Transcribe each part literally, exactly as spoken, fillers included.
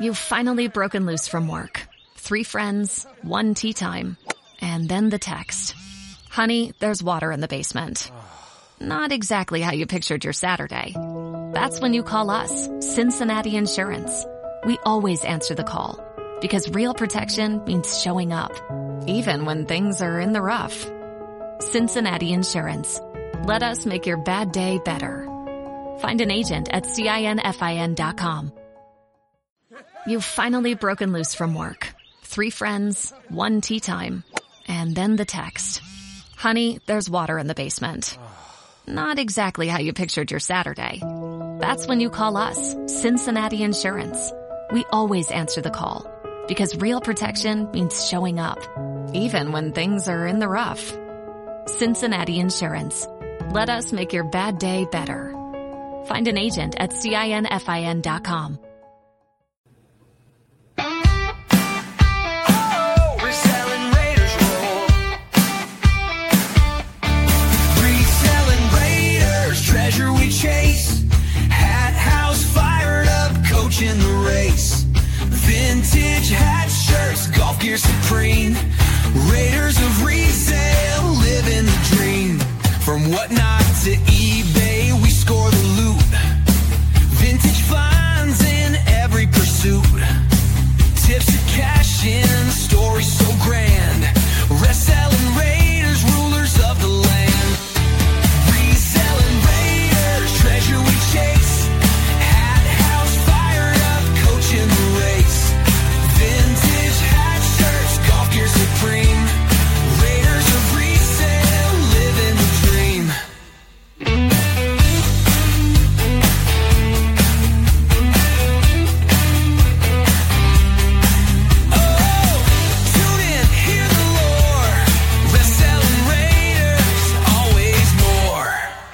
You've finally broken loose from work. Three friends, one tea time, and then the text. Honey, there's water in the basement. Not exactly how you pictured your Saturday. That's when you call us, Cincinnati Insurance. We always answer the call because real protection means showing up, even when things are in the rough. Cincinnati Insurance. Let us make your bad day better. Find an agent at cinfin dot com. You've finally broken loose from work. Three friends, one tea time, and then the text. Honey, there's water in the basement. Not exactly how you pictured your Saturday. That's when you call us, Cincinnati Insurance. We always answer the call because real protection means showing up, even when things are in the rough. Cincinnati Insurance. Let us make your bad day better. Find an agent at cinfin dot com. Treasure we chase, hat house fired up, coaching the race. Vintage hat shirts, golf gear supreme. Raiders of resale, living the dream. From whatnot to eBay, we score the loot. Vintage finds in every pursuit. Tips to cash in, stories so grand. Reselling Raiders, rulers of the land. Treasure we chase, hat house fired up, coaching the race. Vintage hat shirts, golf gear supreme. Raiders of resale, living the dream. Oh, tune in, hear the lore. Reselling Raiders, always more.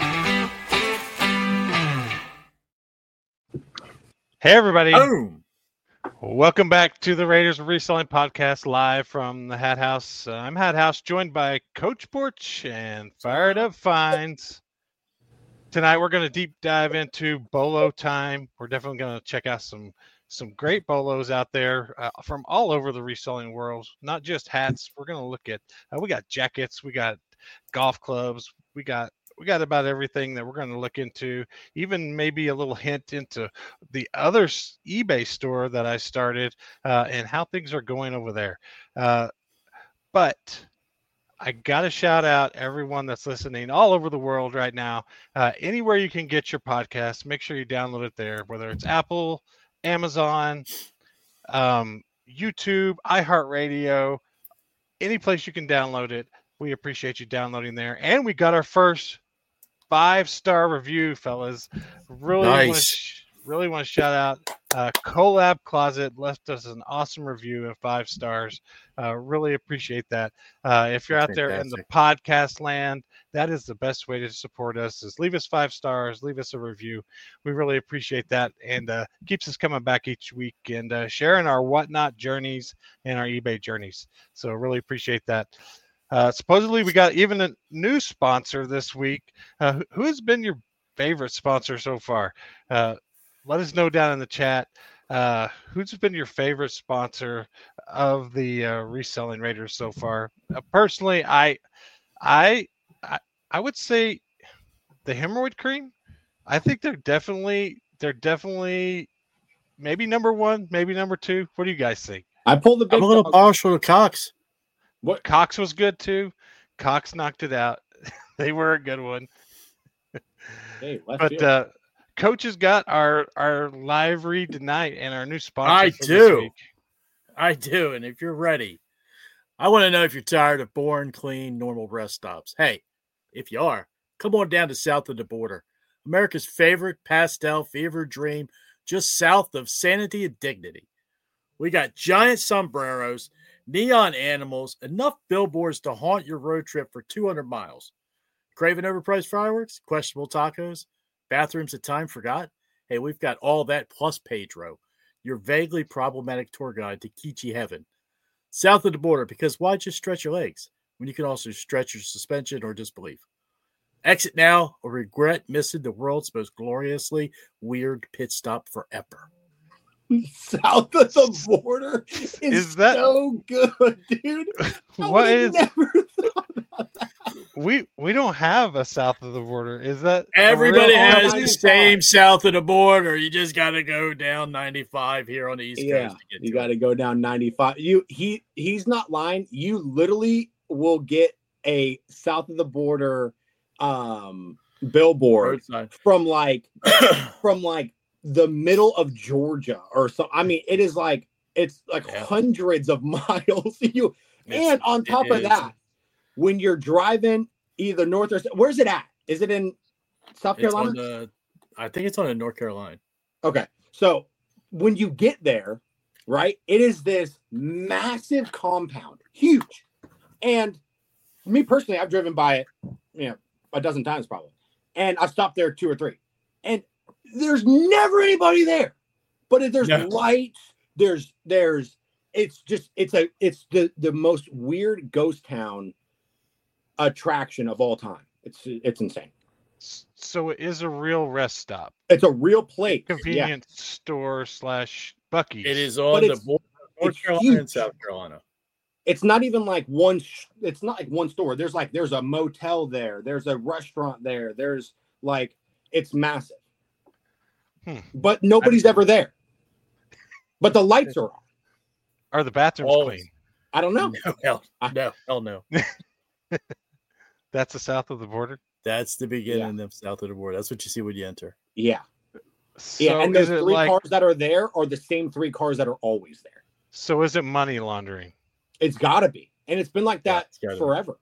Hey, everybody. Boom. Welcome back to the Raiders Reselling Podcast live from the Hat House. Uh, I'm Hat House, joined by Coach Porch and Fired Up Finds. Tonight, we're going to deep dive into bolo time. We're definitely going to check out some some great bolos out there uh, from all over the reselling world, not just hats. We're going to look at, uh, we got jackets, we got golf clubs, we got We got about everything that we're going to look into, even maybe a little hint into the other s- eBay store that I started uh, and how things are going over there. Uh, but I got to shout out everyone that's listening all over the world right now. Uh, anywhere you can get your podcast, make sure you download it there, whether it's Apple, Amazon, um, YouTube, iHeartRadio, any place you can download it. We appreciate you downloading there. And we got our first five-star review, fellas. Really Nice. want to sh- really want to shout out uh, Collab Closet left us an awesome review of five stars. Uh, really appreciate that. Uh, if you're That's out there in the podcast land, that is the best way to support us. Is leave us five stars, leave us a review. We really appreciate that, and uh, keeps us coming back each week and uh, sharing our whatnot journeys and our eBay journeys. So really appreciate that. Uh, supposedly, we got even a new sponsor this week. Uh, who- who has been your favorite sponsor so far? Uh, let us know down in the chat. Uh, who's been your favorite sponsor of the uh, reselling Raiders so far? Uh, personally, I, I, I, I would say the hemorrhoid cream. I think they're definitely, they're definitely maybe number one, maybe number two. What do you guys think? I pulled the big I'm a little dog. partial to Cox. What? Cox was good too. Cox knocked it out. They were a good one. Hey, left But field. uh, Coach has got our our live read tonight and our new sponsor. I for this do. week. I do. And if you're ready, I want to know if you're tired of boring, clean, normal rest stops. Hey, if you are, come on down to south of the border. America's favorite pastel fever dream, just south of Sanity and Dignity. We got giant sombreros, neon animals, enough billboards to haunt your road trip for two hundred miles. Craving overpriced fireworks, questionable tacos, bathrooms that time forgot? Hey, we've got all that plus Pedro, your vaguely problematic tour guide to Kichi Heaven. South of the border, because why just stretch your legs when you can also stretch your suspension or disbelief? Exit now or regret missing the world's most gloriously weird pit stop forever. South of the border is, Is that- so good, dude. I What would've is never thought about that. we we don't have a south of the border. Is that a Everybody real- has Oh, the my same south of the border. You just got to go down ninety-five here on the East Yeah, Coast to get you to got it. to go down ninety-five. You he he's not lying. You literally will get a south of the border um billboard Roadside. from like from like the middle of Georgia or something. I mean, it is like it's like Yeah. hundreds of miles. You It's- and on it top of is. that, when you're driving either north or where's it at? Is it in South It's Carolina? on the, I think it's on the North Carolina. Okay. So when you get there, right, it is this massive compound, huge. And me personally, I've driven by it, you know, a dozen times probably. And I've stopped there two or three. And there's never anybody there. But there's No. lights, there's there's it's just it's a it's the the most weird ghost town attraction of all time. It's it's insane. So it is a real rest stop, It's a real place. Yeah. convenience store slash Bucky's. It is on But the it's- border of North it's Carolina and huge. South Carolina. It's not even like one sh- it's not like one store. There's like there's a motel there, there's a restaurant there, there's like it's massive. Hmm. But nobody's ever there. But the lights are on. Are the bathrooms Always. clean? I don't know. No, hell, I- no, hell no. That's the south of the border. That's the beginning of south of the border. That's what you see when you enter. Yeah. So Yeah, and is those it three like cars that are there are the same three cars that are always there. so? Is it money laundering? It's got to be. And it's been like Yeah, that it's gotta be. forever.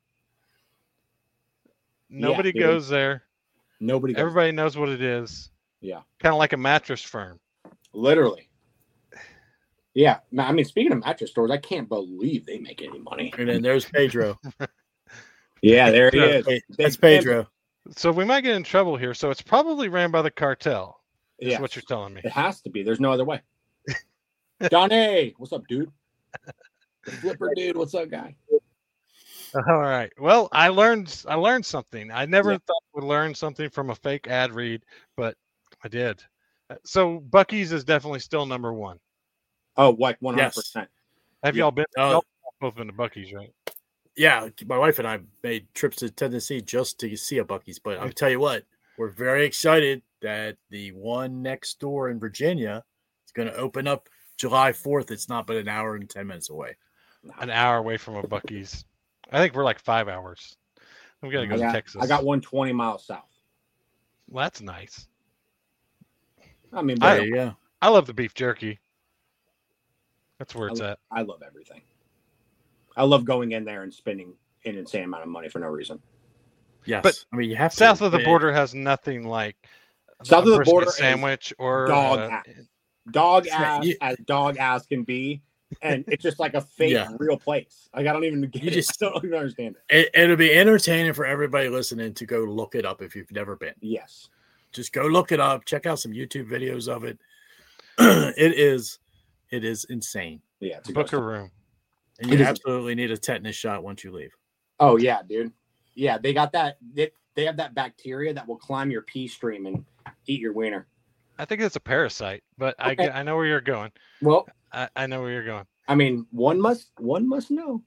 Nobody dude. goes there. Nobody goes. Everybody knows what it is. Yeah. Kind of like a mattress firm. Literally. Yeah. I mean, speaking of mattress stores, I can't believe they make any money. And then there's Pedro. Yeah, there he Yeah, is. Hey, That's Big Pedro. So we might get in trouble here. So it's probably ran by the cartel. Is Yeah. what you're telling me. It has to be. There's no other way. Johnny, what's up, dude? The Flipper dude, what's up, guy? All right. Well, I learned I learned something. I never Yeah. thought I would learn something from a fake ad read, but I did. Uh, So Bucky's is definitely still number one. Oh, what? one hundred percent. Have Yeah. y'all been? Oh. Y'all both been to Bucky's, right? Yeah, my wife and I made trips to Tennessee just to see a Bucky's. But I'll tell you what, we're very excited that the one next door in Virginia is going to open up July fourth. It's not but an hour and ten minutes away. An hour away from a Bucky's. I think we're like five hours. I'm gonna go I to got, Texas. I got one twenty miles south. Well, that's nice. I mean, I- but There you go. I love the beef jerky. That's where it's I, at. I love everything. I love going in there and spending an insane amount of money for no reason. Yes. But I mean, you have to. South of the It- border has nothing like South a of the brisket border is sandwich or dog uh, ass. Dog Yeah, ass you- as dog ass can be. And it's just like a fake Yeah. real place. Like I don't even get You it. just- I don't even understand it. It, it'll be entertaining for everybody listening to go look it up if you've never been. Yes. Just go look it up. Check out some YouTube videos of it. it is, it is insane, Yeah. It's a book ghost a town. room. and It you is- absolutely need a tetanus shot once you leave. Oh yeah, dude. Yeah, they got that. They, they have that bacteria that will climb your pee stream and eat your wiener. I think it's a parasite, but I Okay. get, I know where you're going. Well, I, I know where you're going. I mean, one must one must know.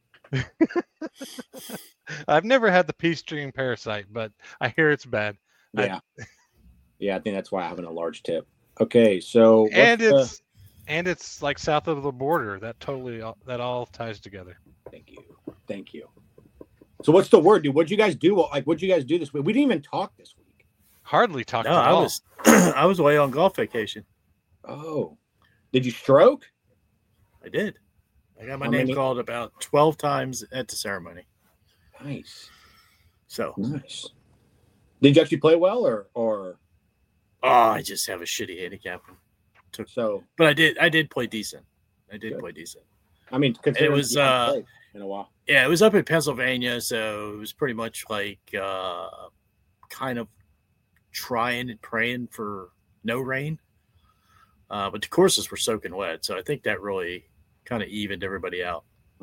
I've never had the pea stream parasite, but I hear it's bad. I- Yeah. yeah, I think that's why I have a large tip. Okay, so what's and the- it's and it's like south of the border. That totally all- that all ties together. thank you, thank you. So what's the word, dude? What'd you guys do? Like, what'd you guys do this week? We didn't even talk this week. Hardly talked No, at I all. was, I was away on golf vacation. Oh, did you stroke? I did. I got my How name many- called about twelve times at the ceremony. Nice, So, nice. Did you actually play well, or or oh, I just have a shitty handicap. so? But I did, I did play decent. I did Good. play decent. I mean, considering was, you haven't uh, played in a while. Yeah, it was up in Pennsylvania, so it was pretty much like uh, kind of trying and praying for no rain. Uh, but the courses were soaking wet, so I think that really kind of evened everybody out.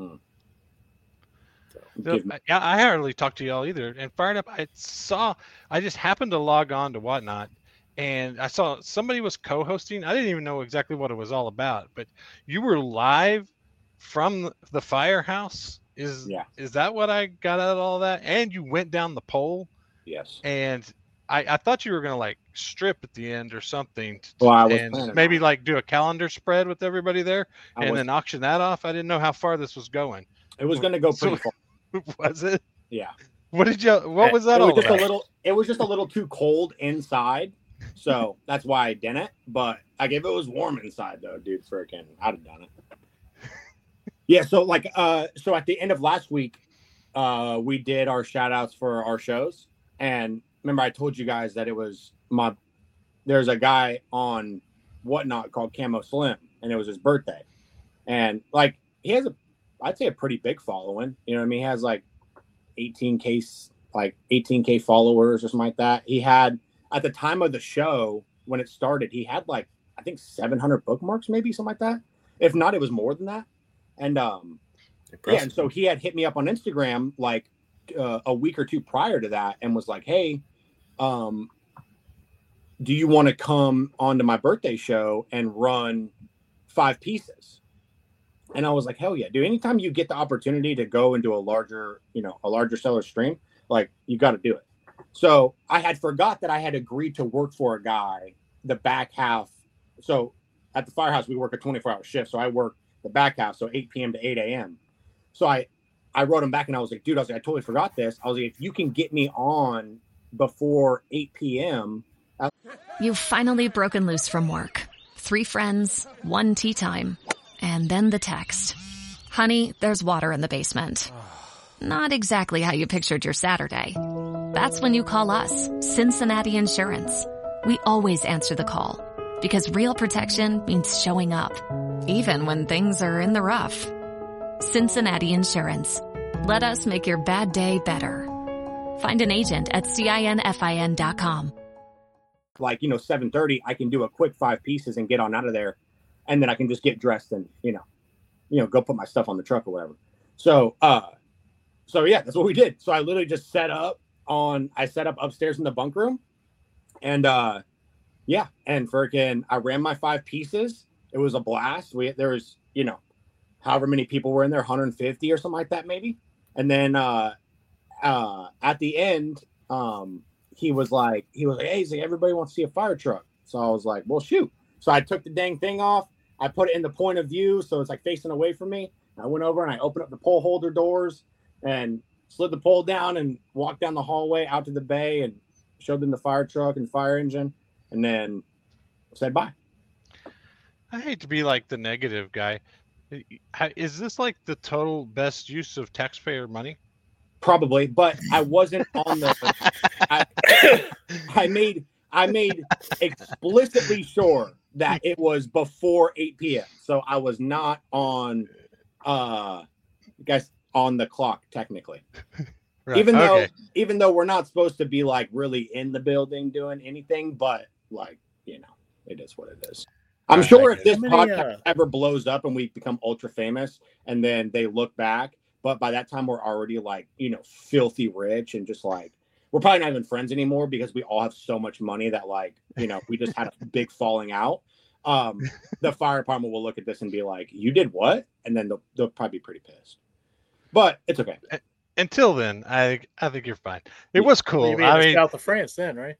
No, Give me- I, I hardly talked to y'all either. And fired up, I saw. I just happened to log on to Whatnot, and I saw somebody was co-hosting. I didn't even know exactly what it was all about, but you were live from the firehouse. Is Yeah. is that what I got out of all that? And you went down the pole, Yes. and I, I thought you were gonna like strip at the end or something, to, Well, I was and planning maybe on it. like do a calendar spread with everybody there, I and was, then auction that off. I didn't know how far this was going. it was going to go pretty So- far. Was it? Yeah. What did you? What was that it all was just about? a little. It was just a little too cold inside, so that's why I didn't. But like, if it was warm inside, though, dude, freaking, I'd have done it. Yeah. So like, uh, so at the end of last week, uh, we did our shout outs for our shows, and remember I told you guys that it was my. There's a guy on Whatnot called Camo Slim, and it was his birthday, and like he has a, I'd say a pretty big following. You know what I mean? He has like eighteen K, like eighteen K followers or something like that. He had, at the time of the show when it started, he had like, I think seven hundred bookmarks, maybe something like that. If not, it was more than that. And um, yeah, and so he had hit me up on Instagram like uh, a week or two prior to that and was like, hey, um, do you want to come onto my birthday show and run five pieces? And I was like, hell yeah, dude. Anytime you get the opportunity to go into a larger, you know, a larger seller stream, like you got to do it. So I had forgot that I had agreed to work for a guy the back half. So at the firehouse, we work a twenty-four hour shift. So I work the back half, so eight p.m. to eight a.m. So I, I wrote him back and I was like, dude, I was like, I totally forgot this. I was like, if you can get me on before eight p.m. You've finally broken loose from work. Three friends, one tea time, and then the text. Honey, there's water in the basement. Not exactly how you pictured your Saturday. That's when you call us, Cincinnati Insurance. We always answer the call because real protection means showing up, even when things are in the rough. Cincinnati Insurance. Let us make your bad day better. Find an agent at cinfin dot com. Like, you know, seven thirty, I can do a quick five pieces and get on out of there. And then I can just get dressed and, you know, you know, go put my stuff on the truck or whatever. So, uh, so yeah, that's what we did. So I literally just set up on, I set up upstairs in the bunk room and, uh, yeah. And freaking, I ran my five pieces. It was a blast. We, there was, you know, however many people were in there, one hundred fifty or something like that, maybe. And then, uh, uh, at the end, um, he was like, he was like, hey, so everybody wants to see a fire truck. So I was like, well, shoot. So I took the dang thing off. I put it in the point of view. So it's like facing away from me. I went over and I opened up the pole holder doors and slid the pole down and walked down the hallway out to the bay and showed them the fire truck and fire engine and then said bye. I hate to be like the negative guy. Is this like the total best use of taxpayer money? Probably, but I wasn't on the. I, I made I made explicitly sure that it was before eight p.m. So I was not on, uh, I guess on the clock technically. Right. Even though Okay. even though we're not supposed to be like really in the building doing anything, but like you know, it is what it is. I'm Right, sure I if get this it. How many, podcast uh, ever blows up and we become ultra famous, and then they look back. But by that time, we're already like, you know, filthy rich and just like, we're probably not even friends anymore because we all have so much money that like, you know, we just had a big falling out. Um, the fire department will look at this and be like, you did what? And then they'll, they'll probably be pretty pissed. But it's okay. Until then, I I think you're fine. It was Well, cool. you mean I the mean, south of France then, right?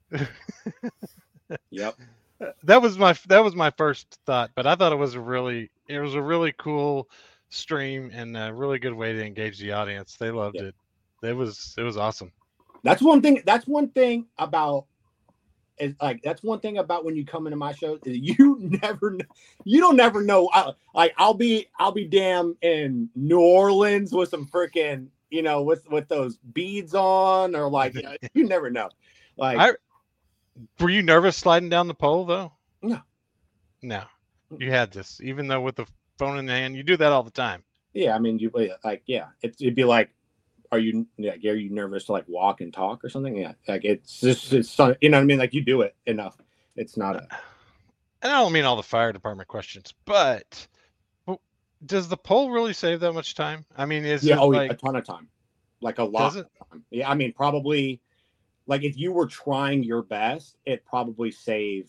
Yep. that was my that was my first thought, but I thought it was a really it was a really cool stream and a really good way to engage the audience. They loved Yeah. it. It was it was awesome. That's one thing. That's one thing about is like that's one thing about when you come into my show. Is you never, kn- you don't never know. I, like I'll be, I'll be damn in New Orleans with some freaking, you know, with with those beads on, or like you, know, you never know. Like I were you nervous sliding down the pole though? No. No. You had this, even though with the phone in the hand, you do that all the time. yeah, I mean, you like yeah, it, it'd be like. Are you like are you nervous to like walk and talk or something? Yeah, like it's just it's you know what I mean. Like you do it enough. It's not a And I don't mean all the fire department questions, but w- does the poll really save that much time? I mean, is yeah. it Oh, yeah, like a ton of time, like a lot does it? of time. Yeah, I mean, probably like if you were trying your best, it probably save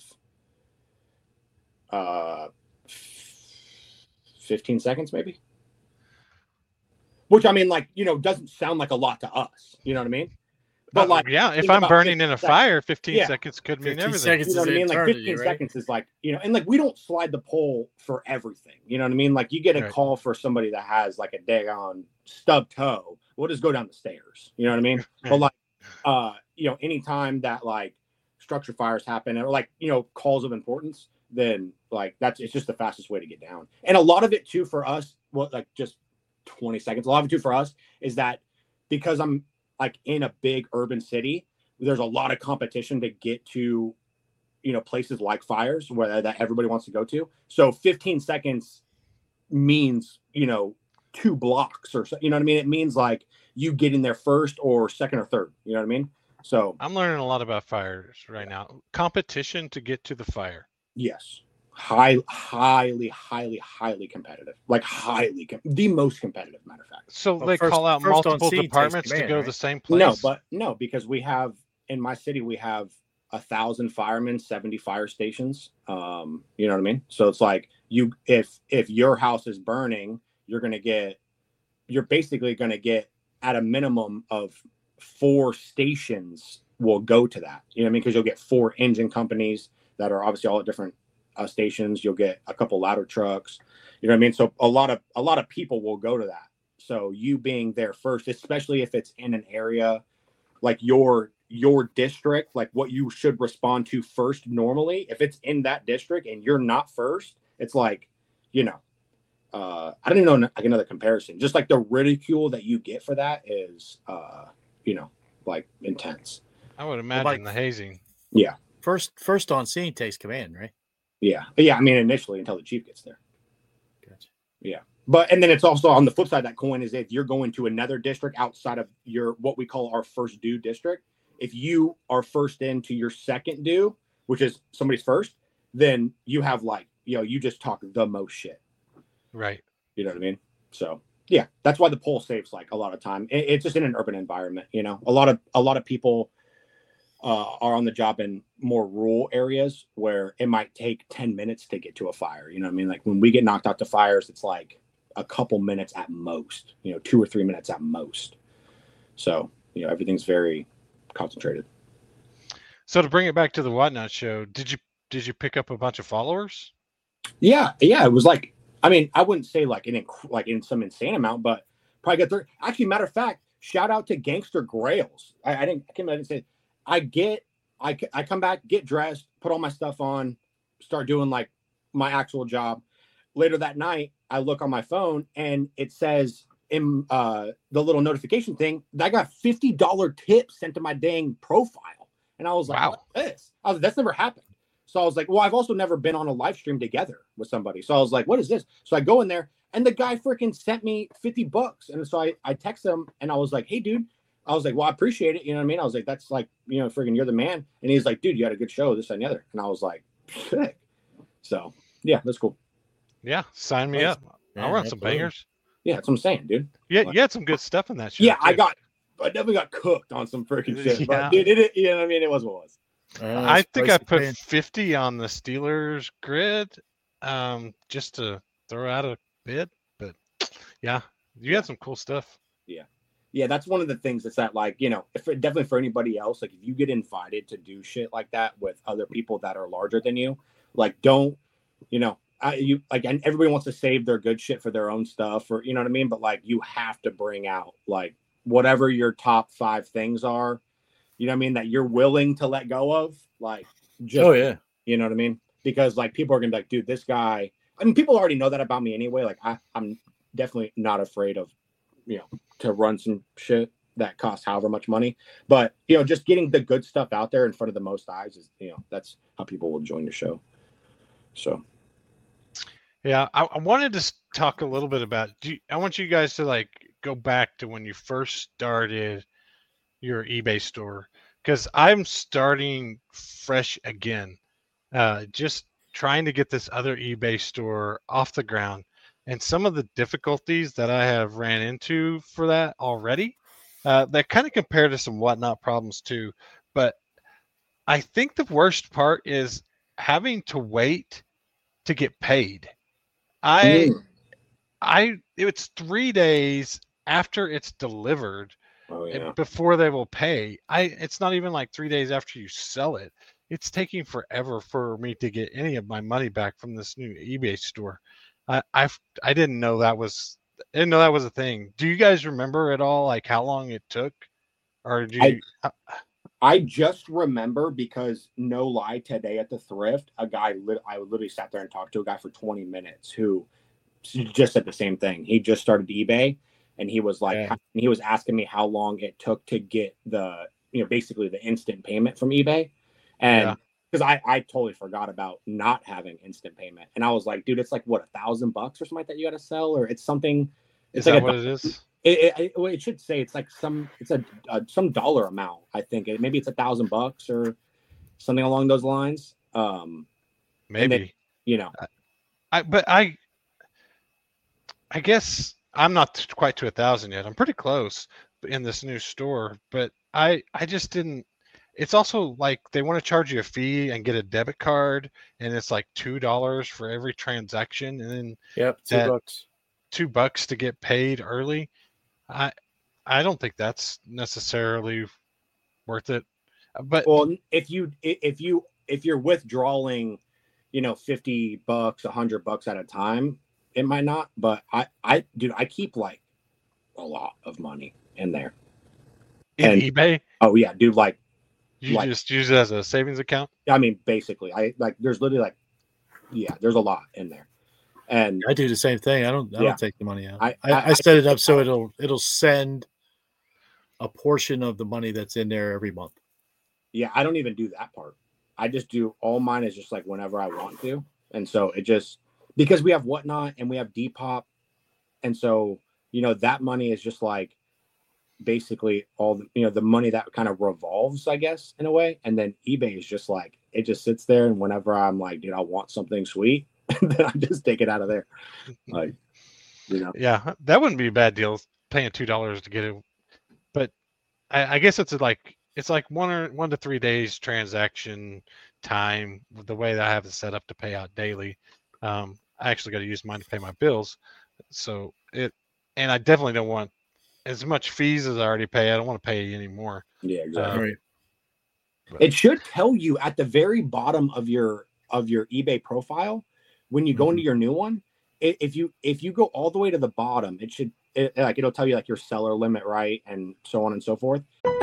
uh fifteen seconds maybe. Which I mean, like, you know, doesn't sound like a lot to us. You know what I mean? But Uh, like, yeah, if think I'm about burning in fifteen a seconds. fire, fifteen Yeah. seconds could mean fifteen everything. seconds. You know is what I mean? Like eternity, fifteen right? seconds is like, you know, and like we don't slide the pole for everything. You know what I mean? Like you get a Right. call for somebody that has like a daggone stub toe. We'll just go down the stairs. You know what I mean? But like, uh, you know, anytime that like structure fires happen or like, you know, calls of importance, then like that's it's just the fastest way to get down. And a lot of it too for us, what like just twenty seconds. A lot of it too for us is that because I'm like in a big urban city, there's a lot of competition to get to, you know, places like fires where that everybody wants to go to. So fifteen seconds means, you know, two blocks or so, you know what I mean? It means like you getting there first or second or third, you know what I mean? So I'm learning a lot about fires right now. Competition to get to the fire. yes, high, highly, highly, highly competitive, like highly, com- the most competitive matter of fact. So Well, they first- call out first on multiple scene takes departments to command, go right? the same place. No, but no, because we have in my city, we have a thousand firemen, seventy fire stations. Um, you know what I mean? So it's like you, if, if your house is burning, you're going to get, you're basically going to get at a minimum of four stations will go to that. You know what I mean? Because you'll get four engine companies that are obviously all at different uh, stations. You'll get a couple ladder trucks. You know what I mean? So a lot of a lot of people will go to that. So you being there first, especially if it's in an area like your your district, like what you should respond to first normally, if it's in that district and you're not first, it's like, you know, uh, I don't even know like another comparison. Just like the ridicule that you get for that is, uh, you know, like intense. I would imagine like- the hazing. First, first on scene takes command, right? Yeah. Yeah. I mean, initially until the chief gets there. Gotcha. But, and then it's also on the flip side of that coin is if you're going to another district outside of your, what we call our first due district, if you are first into your second due, which is somebody's first, then you have like, you know, you just talk the most shit. Right. You know what I mean? So yeah, that's why the poll saves like a lot of time. It, it's just in an urban environment, you know, a lot of, a lot of people uh, are on the job in more rural areas where it might take ten minutes to get to a fire. You know what I mean? Like when we get knocked out to fires, it's like a couple minutes at most, you know, two or three minutes at most. So, you know, everything's very concentrated. So to bring it back to the Whatnot show, did you did you pick up a bunch of followers? Yeah. Yeah. It was like, I mean, I wouldn't say like in, inc- like in some insane amount, but probably got thirty. Actually, matter of fact, shout out to Gangster Grails. I, I didn't, I can't I didn't say, I get, I, I come back, get dressed, put all my stuff on, start doing like my actual job. Later that night, I look on my phone and it says in uh, the little notification thing that I got fifty dollars tips sent to my dang profile. And I was like, Wow. what's this? I was, that's never happened. So I was like, well, I've also never been on a live stream together with somebody. So I was like, what is this? So I go in there and the guy freaking sent me fifty bucks. And so I, I texted him and I was like, hey, dude, I was like, well, I appreciate it. You know what I mean? I was like, that's like, you know, freaking, you're the man. And he's like, dude, you had a good show, this and the other. And I was like, sick. So yeah, that's cool. Yeah, sign me Nice. up. Yeah, I'll run some absolutely. bangers. Yeah, that's what I'm saying, dude. Yeah, Like- you had some good stuff in that show. Yeah, I too. got, I definitely got cooked on some freaking shit. Yeah. But dude, it, it, you know what I mean? It was what it was. Uh, I think I spicy put pan. fifty on the Steelers grid, um, just to throw out a bid. But yeah, you had some cool stuff. Yeah, that's one of the things that's that like, you know, if definitely for anybody else, like if you get invited to do shit like that with other people that are larger than you, like don't, you know, I, you like, and everybody wants to save their good shit for their own stuff or, you know what I mean? But like, you have to bring out like whatever your top five things are, you know what I mean? That you're willing to let go of, like, just, Oh yeah. you know what I mean? Because like people are gonna be like, dude, this guy. I mean, people already know that about me anyway. Like, I, I'm definitely not afraid of, you know, to run some shit that costs however much money. But you know, just getting the good stuff out there in front of the most eyes is, you know, that's how people will join your show. So Yeah, I, I wanted to s- talk a little bit about. Do you, I want you guys to like go back to when you first started your eBay store because I'm starting fresh again, uh, just trying to get this other eBay store off the ground, and some of the difficulties that I have ran into for that already, uh, that kind of compare to some Whatnot problems too. But I think the worst part is having to wait to get paid. I, Mm. I, it's three days after it's delivered Oh yeah. before they will pay. I, it's not even like three days after you sell it. It's taking forever for me to get any of my money back from this new eBay store. I, I, I didn't know that was, I didn't know that was a thing. Do you guys remember at all, like how long it took, or do you? I, I just remember because no lie, today at the thrift, a guy lit, I literally sat there and talked to a guy for twenty minutes who just said the same thing. He just started eBay, and he was like, Yeah. how, he was asking me how long it took to get the, you know, basically the instant payment from eBay, and because I I totally forgot about not having instant payment, and I was like, dude, it's like what, a thousand bucks or something like that you got to sell, or it's something. It's Is like that a, what it is? It, it, it should say it's like some it's a, a some dollar amount. I think it, maybe it's a thousand bucks or something along those lines. Um, Maybe. then, you know, I but I I guess I'm not quite to a thousand yet. I'm pretty close in this new store, but I I just didn't. It's also like they want to charge you a fee and get a debit card, and it's like two dollars for every transaction, and then Yep, two That- bucks. two bucks to get paid early. I I don't think that's necessarily worth it. But well, if you if you if you're withdrawing, you know, fifty bucks, a hundred bucks at a time, it might not. But I I dude, I keep like a lot of money in there. in and- eBay, Oh yeah, dude, like. you like- just use it as a savings account. I mean, basically, I like. There's literally like, yeah, there's a lot in there, and I do the same thing. I don't. I Yeah. don't take the money out. I- I, I, I- set it up so it'll it'll send a portion of the money that's in there every month. yeah, I don't even do that part. I just do all mine is just like whenever I want to, and so it just because we have Whatnot and we have Depop, and so you know that money is just like basically all the, you know the money that kind of revolves, I guess, in a way, and then eBay is just like it just sits there, and whenever I'm like, dude, I want something sweet, then I just take it out of there, like you know. Yeah, that wouldn't be a bad deal. Paying two dollars to get it, but I, I guess it's like it's like one or one to three days transaction time. The way that I have it set up to pay out daily, um, I actually got to use mine to pay my bills. So it, and I definitely don't want as much fees as I already pay. I don't want to pay any more. Yeah, exactly. Uh, Right. It should tell you at the very bottom of your of your eBay profile when you go into your new one. i- If you if you go all the way to the bottom, it should it, like it'll tell you like your seller limit, right, and so on and so forth.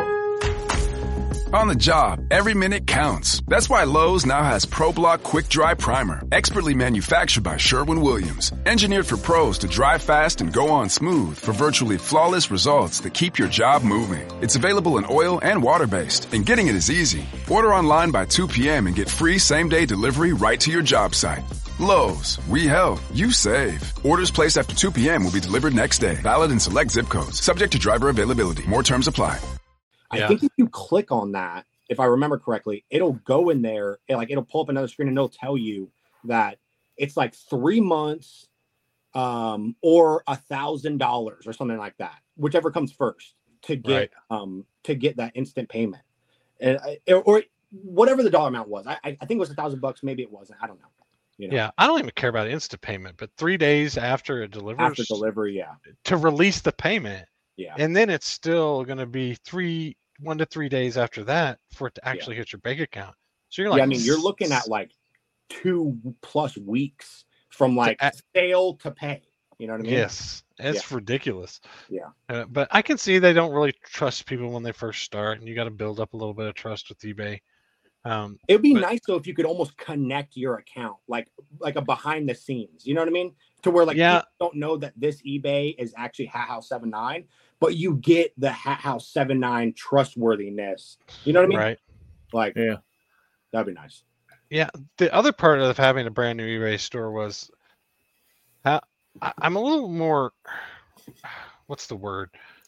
On the job, every minute counts. That's why Lowe's now has ProBlock Quick Dry Primer, expertly manufactured by Sherwin-Williams. Engineered for pros to dry fast and go on smooth for virtually flawless results that keep your job moving. It's available in oil and water-based, and getting it is easy. Order online by two p.m. and get free same-day delivery right to your job site. Lowe's, we help, you save. Orders placed after two p.m. will be delivered next day. Valid in select zip codes. Subject to driver availability. More terms apply. I Yeah. think if you click on that, if I remember correctly, it'll go in there, it, like it'll pull up another screen and it'll tell you that it's like three months um, or a thousand dollars or something like that, whichever comes first to get Right. um, to get that instant payment, and I- or whatever the dollar amount was. I, I think it was a thousand bucks, maybe it wasn't. I don't know. You know, Yeah, I don't even care about instant payment, but three days after it delivers after delivery, yeah, to release the payment, yeah, and then it's still going to be three, one to three days after that for it to actually hit your bank account. So you're like, yeah. I mean, you're looking at like two plus weeks from like a- sale to pay. You know what I mean? yes, it's ridiculous. Yeah. Uh, but I can see they don't really trust people when they first start, and you got to build up a little bit of trust with eBay. Um, It would be But- nice though if you could almost connect your account, like like a behind the scenes. You know what I mean? To where like Yeah. people don't know that this eBay is actually Hat House seventy-nine, but you get the Hat House seventy-nine trustworthiness. You know what I mean? right. Like Yeah. that'd be nice. Yeah, the other part of having a brand new eBay store was how I, I'm a little more, what's the word,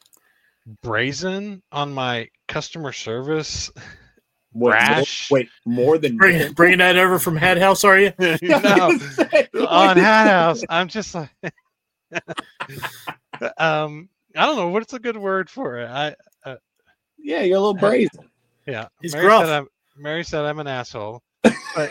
brazen on my customer service. Wait, Brash. Wait, more than Bring, bringing that over from Hat House, are you? No, on Hat House, I'm just like, um, I don't know what's a good word for it. I Yeah, you're a little brazen. Yeah, He's Mary gruff. said I'm Mary said I'm an asshole. But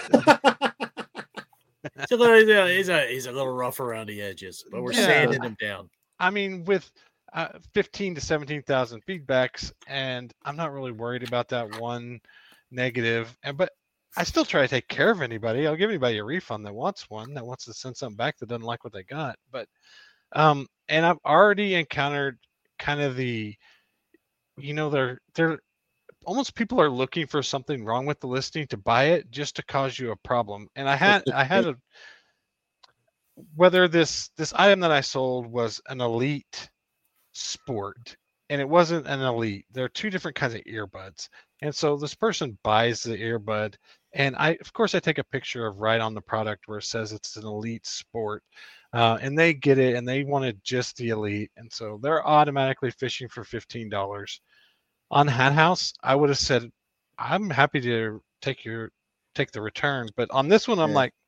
He's a, little, he's, a, he's, a, he's a little rough around the edges, but we're Yeah. sanding him down. I mean, with uh, fifteen to seventeen thousand feedbacks, and I'm not really worried about that one negative. And but I still try to take care of anybody. I'll give anybody a refund that wants one, that wants to send something back that doesn't like what they got. But um, and I've already encountered kind of the, you know, they're they're almost people are looking for something wrong with the listing to buy it just to cause you a problem. And I had I had a whether this this item that I sold was an elite sport, and it wasn't an elite. There are two different kinds of earbuds. And so this person buys the earbud, and I of course I take a picture of right on the product where it says it's an elite sport. Uh, and they get it and they wanted just the elite. And so they're automatically fishing for fifteen dollars. On Hat House, I would have said, I'm happy to take your take the return. But on this one, I'm Yeah. like,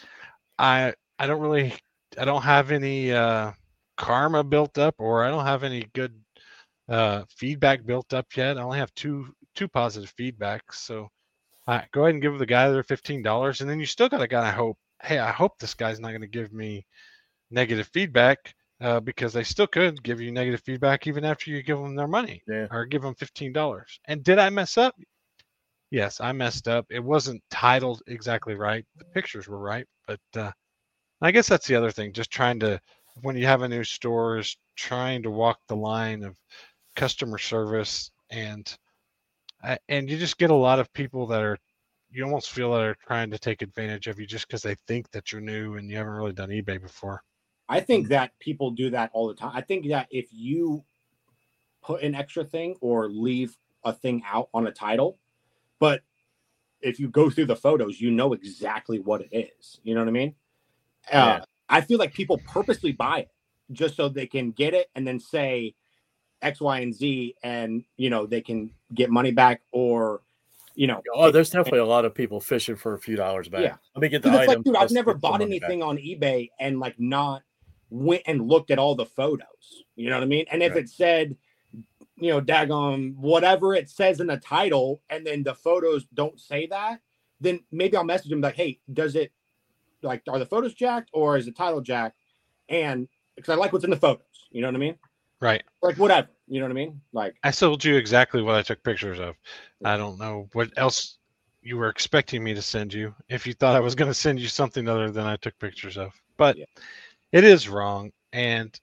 I I don't really I don't have any uh, karma built up, or I don't have any good uh, feedback built up yet. I only have two two positive feedbacks. So uh, go ahead and give the guy their fifteen dollars, and then you still got to kind of hope, hey, I hope this guy's not going to give me negative feedback. Uh, because they still could give you negative feedback even after you give them their money, Yeah. or give them fifteen dollars. And did I mess up? Yes, I messed up. It wasn't titled exactly right. The pictures were right. But uh, I guess that's the other thing, just trying to, when you have a new store, is trying to walk the line of customer service. And, uh, and you just get a lot of people that are, you almost feel that are trying to take advantage of you just because they think that you're new and you haven't really done eBay before. I think that people do that all the time. I think that if you put an extra thing or leave a thing out on a title, but if you go through the photos, you know exactly what it is. You know what I mean? Uh, Yeah. I feel like people purposely buy it just so they can get it and then say X, Y, and Z, and, you know, they can get money back, or, you know. Oh, there's definitely a lot of people fishing for a few dollars back. Yeah. Let me get the Because it's item. like, dude, I've plus never get the bought money back. anything on eBay and like not went and looked at all the photos. You know what I mean? And if Right. it said, you know, daggone whatever it says in the title, and then the photos don't say that, then maybe I'll message them like, hey, does it, like, are the photos jacked or is the title jacked? And because I like what's in the photos, you know what I mean? Right. Like whatever, you know what I mean? Like, I sold you exactly what I took pictures of. I don't know what else you were expecting me to send you if you thought I was going to send you something other than I took pictures of. But Yeah. it is wrong, and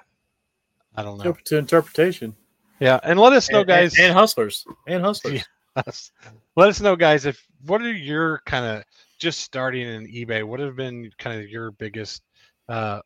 I don't know. To interpretation. Yeah, and let us know, And- guys. And, and hustlers. And hustlers. Yes. Let us know, guys, if what are your kind of just starting in eBay, what have been kind of your biggest uh,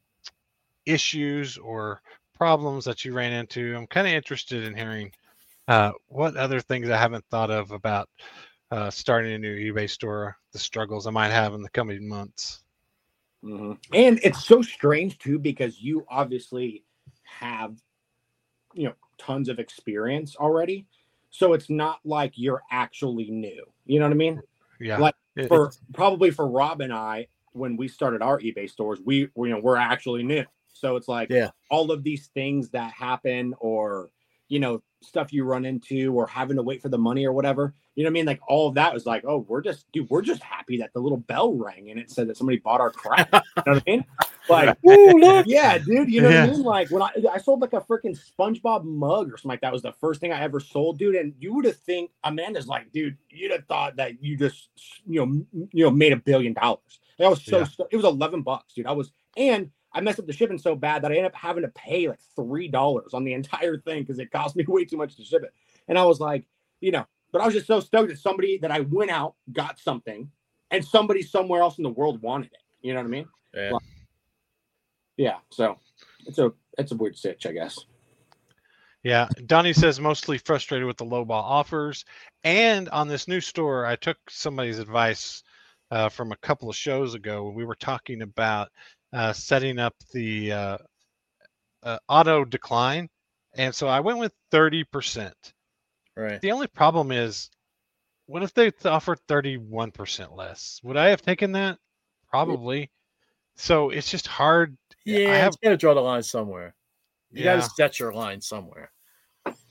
issues or problems that you ran into? I'm kind of interested in hearing uh, what other things I haven't thought of about uh, starting a new eBay store, the struggles I might have in the coming months. mhm. And it's so strange too, because you obviously have, you know, tons of experience already. So it's not like you're actually new. You know what I mean? Yeah. Like, It- For probably for Rob and I, when we started our eBay stores, we, we you know, we're actually new. So it's like Yeah. all of these things that happen, or, you know, stuff you run into, or having to wait for the money or whatever. You know what I mean? Like all of that was like, oh, we're just, dude, we're just happy that the little bell rang and it said that somebody bought our crap. You know what I mean? Like, Woo, look. yeah, dude. You know Yeah. what I mean? Like when I I sold like a freaking SpongeBob mug or something like that was the first thing I ever sold, dude. And you would have think Amanda's like, dude, you'd have thought that you just, you know, m- you know, made a billion dollars. That was so. Yeah. stu- It was eleven bucks, dude. I was, and I messed up the shipping so bad that I ended up having to pay like three dollars on the entire thing because it cost me way too much to ship it. And I was like, you know, but I was just so stoked that somebody that I went out got something, and somebody somewhere else in the world wanted it. You know what I mean? Yeah. Well, Yeah, so it's a it's a weird sitch, I guess. Yeah, Donnie says mostly frustrated with the low ball offers. And on this new store, I took somebody's advice uh, from a couple of shows ago when we were talking about uh, setting up the uh, uh, auto decline. And so I went with thirty percent. Right. The only problem is, what if they offered thirty-one percent less? Would I have taken that? Probably. So it's just hard. Yeah, I have you got to draw the line somewhere. You Yeah. got to set your line somewhere.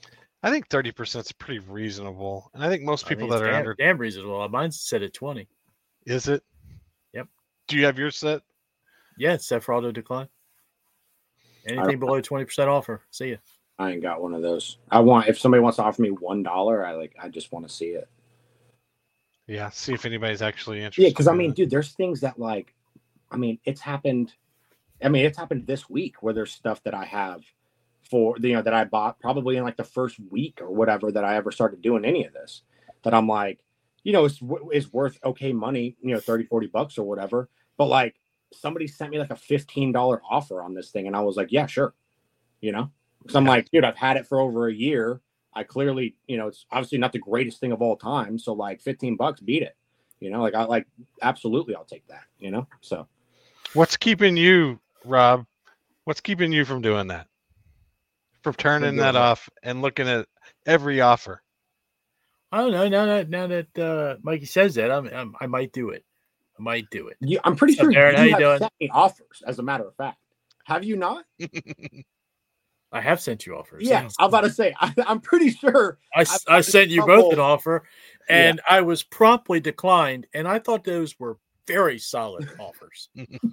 I think thirty percent is pretty reasonable, and I think most I people think it's that are damn, under. damn reasonable. Mine's set at twenty. Is it? Yep. Do you have your set? Yeah, it's set for auto decline. Anything below twenty percent offer. See ya. I ain't got one of those. I want if somebody wants to offer me one dollar, I like I just want to see it. Yeah, see if anybody's actually interested. Yeah, because I in mean, it. dude, there's things that like, I mean, it's happened. I mean, it's happened this week where there's stuff that I have for you know that I bought probably in like the first week or whatever that I ever started doing any of this. That I'm like, you know, it's is worth okay money, you know, thirty, forty bucks or whatever. But like somebody sent me like a fifteen dollar offer on this thing, and I was like, yeah, sure, you know. Because I'm like, dude, I've had it for over a year. I clearly, you know, it's obviously not the greatest thing of all time. So like fifteen bucks, beat it. You know, like I like absolutely I'll take that, you know. So What's keeping you, Rob? What's keeping you from doing that? From turning doing that what? off and looking at every offer. I don't know. Now that now that uh, Mikey says that, I'm, I'm I might do it. I might do it. you, I'm pretty What's up, sure Darren? you How you have doing? sent me offers, as a matter of fact. Have you not? I have sent you offers. Yeah, I'm about to say. I, I'm pretty sure. I, I've I gotten sent you couple- both an offer, and I was promptly declined, and I thought those were very solid offers.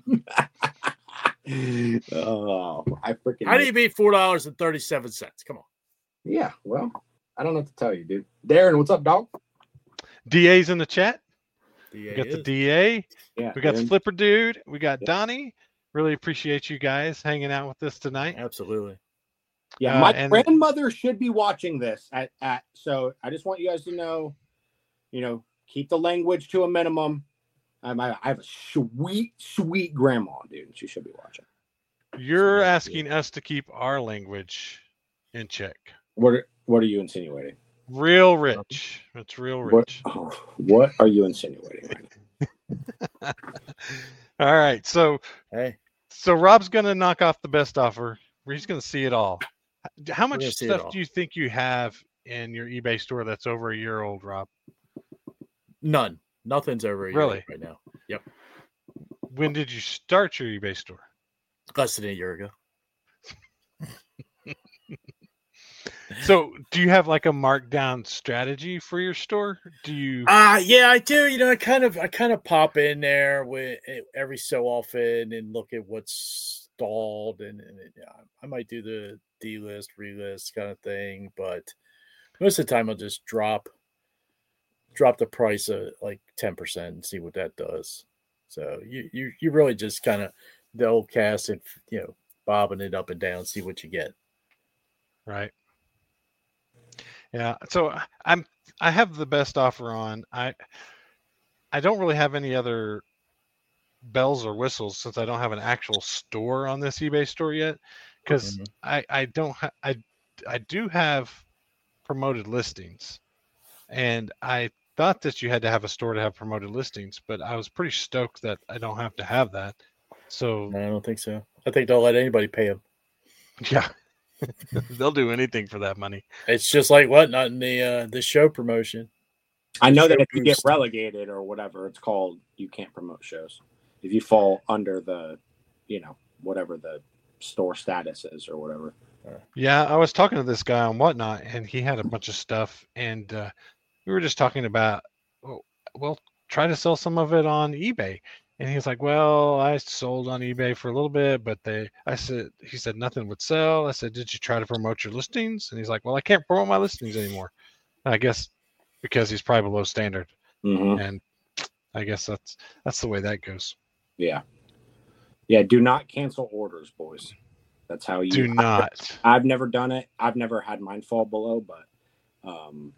Oh, I freaking. How do you beat four dollars and thirty seven cents? Come on. Yeah, well, I don't know what to tell you, dude. Darren, what's up, dog? D A's in the chat. D A We got the is. D A. Yeah, We got Darren. Flipper Dude. We got Yeah. Donnie. Really appreciate you guys hanging out with us tonight. Absolutely. Yeah, Uh, my and- grandmother should be watching this at at. So I just want you guys to know, you know, keep the language to a minimum. Um, I, I have a sweet, sweet grandma, dude. She should be watching. You're Yeah. asking us to keep our language in check. What What are you insinuating? Real rich. It's real What rich. oh, What are you insinuating? Right All right. So Hey, so Rob's gonna knock off the best offer. He's gonna see it all. How gonna much see it stuff all. do you think you have in your eBay store that's over a year old, Rob? none. Nothing's over a year Really? right now. Yep. When did you start your eBay store? Less than a year ago. So do you have like a markdown strategy for your store? Do you Uh yeah, I do. You know, I kind of I kind of pop in there with every so often and look at what's stalled, and, and yeah, I might do the D list, relist kind of thing, but most of the time I'll just drop drop the price of like ten percent and see what that does. So you you you really just kind of the old cast and, you know, bobbing it up and down, see what you get. right? Yeah. So I'm I have the best offer on. I I don't really have any other bells or whistles since I don't have an actual store on this eBay store yet. Because Mhm. I I don't ha- I I do have promoted listings, and I thought that you had to have a store to have promoted listings, but I was pretty stoked that I don't have to have that. So No, I don't think so. I think they'll let anybody pay them. yeah, they'll do anything for that money. It's just like what not in the uh the show promotion. I know that Show if you get boost. relegated or whatever it's called, you can't promote shows. If you fall under the, you know, whatever the store status is or whatever. Yeah, I was talking to this guy on Whatnot, and he had a bunch of stuff, and uh, we were just talking about, oh, well, try to sell some of it on eBay. And he was like, well, I sold on eBay for a little bit, but they, I said, he said nothing would sell. I said, did you try to promote your listings? And he's like, well, I can't promote my listings anymore. I guess because he's probably below standard. Mm-hmm. And I guess that's that's the way that goes. Yeah. Yeah. Do not cancel orders, boys. That's how you Do not. I've never done it. I've never had mine fall below, but um,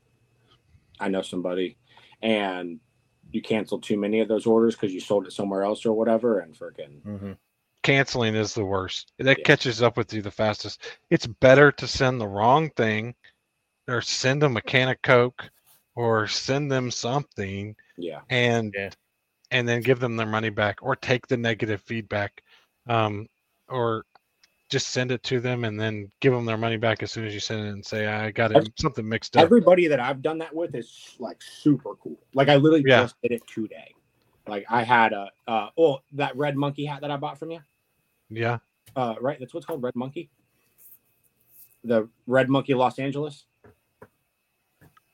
I know somebody, and you canceled too many of those orders because you sold it somewhere else or whatever, and freaking Mm-hmm. Canceling is the worst. That Yeah. catches up with you the fastest. It's better to send the wrong thing, or send them a can of Coke, or send them something, yeah, and Yeah. and then give them their money back, or take the negative feedback, um, or just send it to them and then give them their money back as soon as you send it and say, I got it, Every- something mixed up. everybody that I've done that with is like super cool. Like I literally Yeah. just did it today. Like I had a uh oh that red monkey hat that I bought from you. Yeah. Uh, right, that's what's called Red Monkey. The Red Monkey Los Angeles.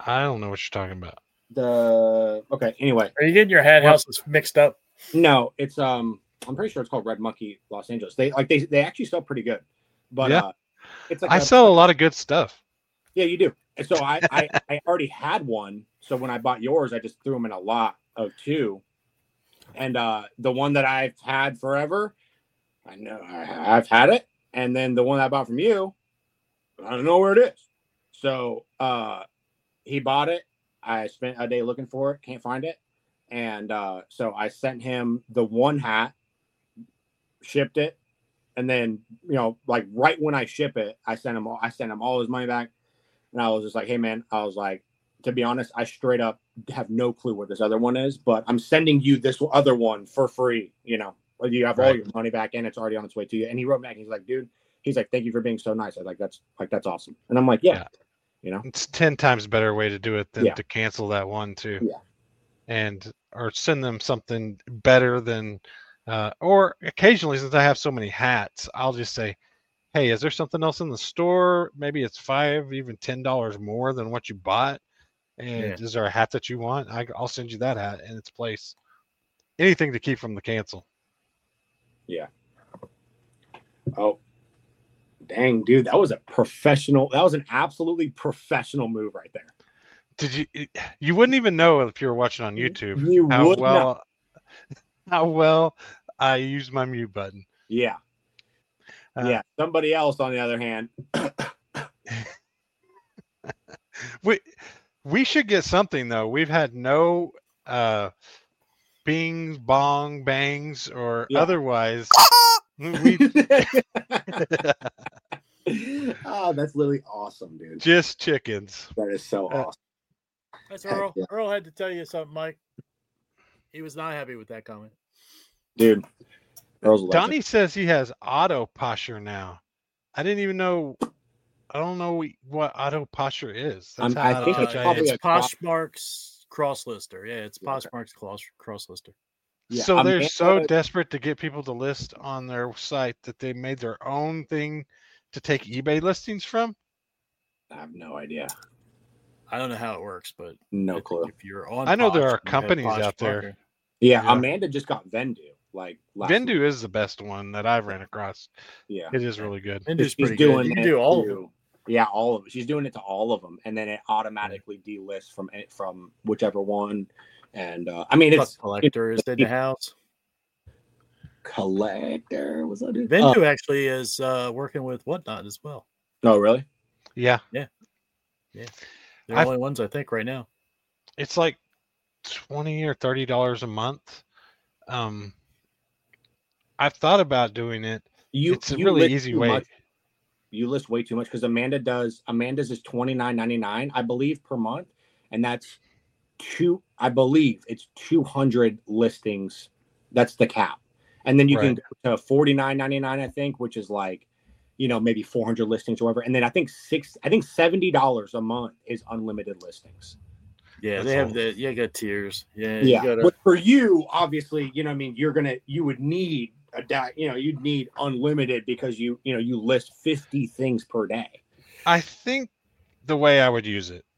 I don't know what you're talking about. The okay. Anyway, Are you getting your hat houses mixed up? no, it's um. I'm pretty sure it's called Red Monkey Los Angeles. They like they they actually sell pretty good, but Yeah. uh, it's like I a- sell a like- lot of good stuff. Yeah, you do. And so I, I I already had one. So when I bought yours, I just threw them in a lot of two. And uh, the one that I've had forever, I know I, I've had it. And then the one I bought from you, I don't know where it is. So uh, he bought it. I spent a day looking for it. Can't find it. And uh, so I sent him the one hat, shipped it. And then, you know, like right when I ship it, I sent him all, I sent him all his money back. And I was just like, hey, man, I was like, to be honest, I straight up have no clue what this other one is, but I'm sending you this other one for free. You know, you have all Right. your money back and it's already on its way to you. And he wrote back, he's like, dude, he's like, thank you for being so nice. I was like, that's like, that's awesome. And I'm like, yeah, Yeah. you know, It's ten times better way to do it than Yeah. to cancel that one too. Yeah. And or send them something better than uh or occasionally, since I have so many hats, I'll just say, hey, is there something else in the store? Maybe it's five, even ten dollars more than what you bought. And Yeah. is there a hat that you want? I, I'll send you that hat in its place. Anything to keep from the cancel. oh, dang, dude, that was a professional. That was an absolutely professional move right there. Did you? You wouldn't even know if you were watching on YouTube You how would not. well how well I use my mute button. Yeah. Uh, yeah. Somebody else, on the other hand, We we should get something though. We've had no uh bings, bong, bangs, or Yeah. otherwise. We oh, that's literally awesome, dude. just chickens. That is so Uh, awesome. That's Heck Earl. yeah. Earl had to tell you something, Mike. He was not happy with that comment. Dude. Earl's a legend. Donnie says he has auto posture now. I didn't even know. I don't know what auto posture is. That's I'm- how I out of think touch it's I am. probably it's a cross- Poshmark's cross lister. Yeah, it's Yeah, okay. Poshmark's cross cross lister. Yeah, So they're Amanda- so desperate to get people to list on their site that they made their own thing to take eBay listings from. I have no idea. I don't know how it works, but No I think clue. if you're on, I know there Posh, are you have companies out there. Poshmark. Yeah, Yeah. Amanda just got Vendu. Like last week. Vendu is the best one that I've ran across. Yeah. It is really good. Vendu's She's pretty doing good. You can it do all of to- them. Yeah, all of it. She's doing it to all of them, and then it automatically delists from it from whichever one. And uh, I mean, Plus it's collector is in the house. collector. What's that? Dude? Vendu actually is uh, working with Whatnot as well. Oh, really? Yeah, They're the I've- only ones I think right now. it's like twenty or thirty dollars a month. Um, I've thought about doing it. You, It's a you really list easy too way. much- You list way too much because Amanda does. Amanda's is twenty nine ninety nine, I believe, per month, and that's two. I believe it's two hundred listings. That's the cap, and then you can go to forty nine ninety nine, I think, which is like, you know, maybe four hundred listings or whatever. And then I think six. I think seventy dollars a month is unlimited listings. Yeah, That's they have all. the yeah, you got tiers. Yeah, Yeah, you gotta, but for you, obviously, you know, what I mean, you're gonna, you would need a, da- you know, you'd need unlimited because you, you know, you list fifty things per day. I think the way I would use it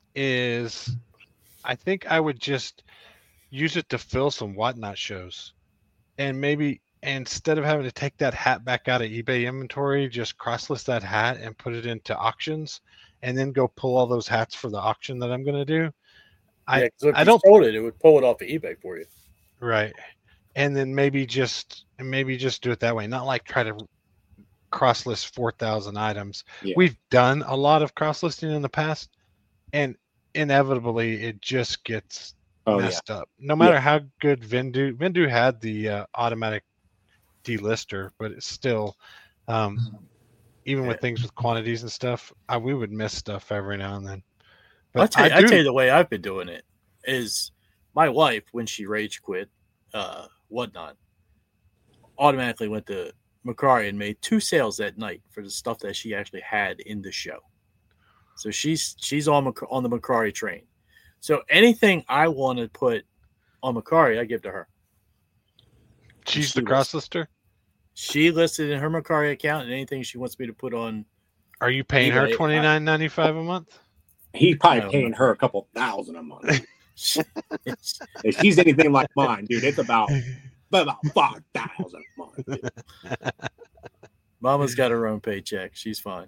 is, I think I would just use it to fill some Whatnot shows, and maybe instead of having to take that hat back out of eBay inventory, just cross list that hat and put it into auctions, and then go pull all those hats for the auction that I'm going to do. I yeah, 'cause if I you don't- sold it, it would pull it off of eBay for you. Right. And then maybe just and maybe just do it that way, not like try to cross list four thousand items. Yeah. We've done a lot of cross listing in the past, and inevitably it just gets Oh yeah, messed up. No matter how good Vendu Vendu had the uh, automatic delister, but it's still um even with things with quantities and stuff, I, we would miss stuff every now and then. I'll tell, you, I I'll do- tell you the way I've been doing it is my wife, when she rage quit, uh, Whatnot, automatically went to Macari and made two sales that night for the stuff that she actually had in the show. So she's she's on Mac- on the Macari train. So anything I want to put on Macari, I give to her. she's she the was- cross lister. She listed in her Macari account, and anything she wants me to put on, Are you paying her eBay, I- twenty nine ninety five a month? He's probably No. paying her a couple thousand a month. If she's anything like mine, dude, it's about about five thousand a month. Dude. Mama's got her own paycheck. She's fine.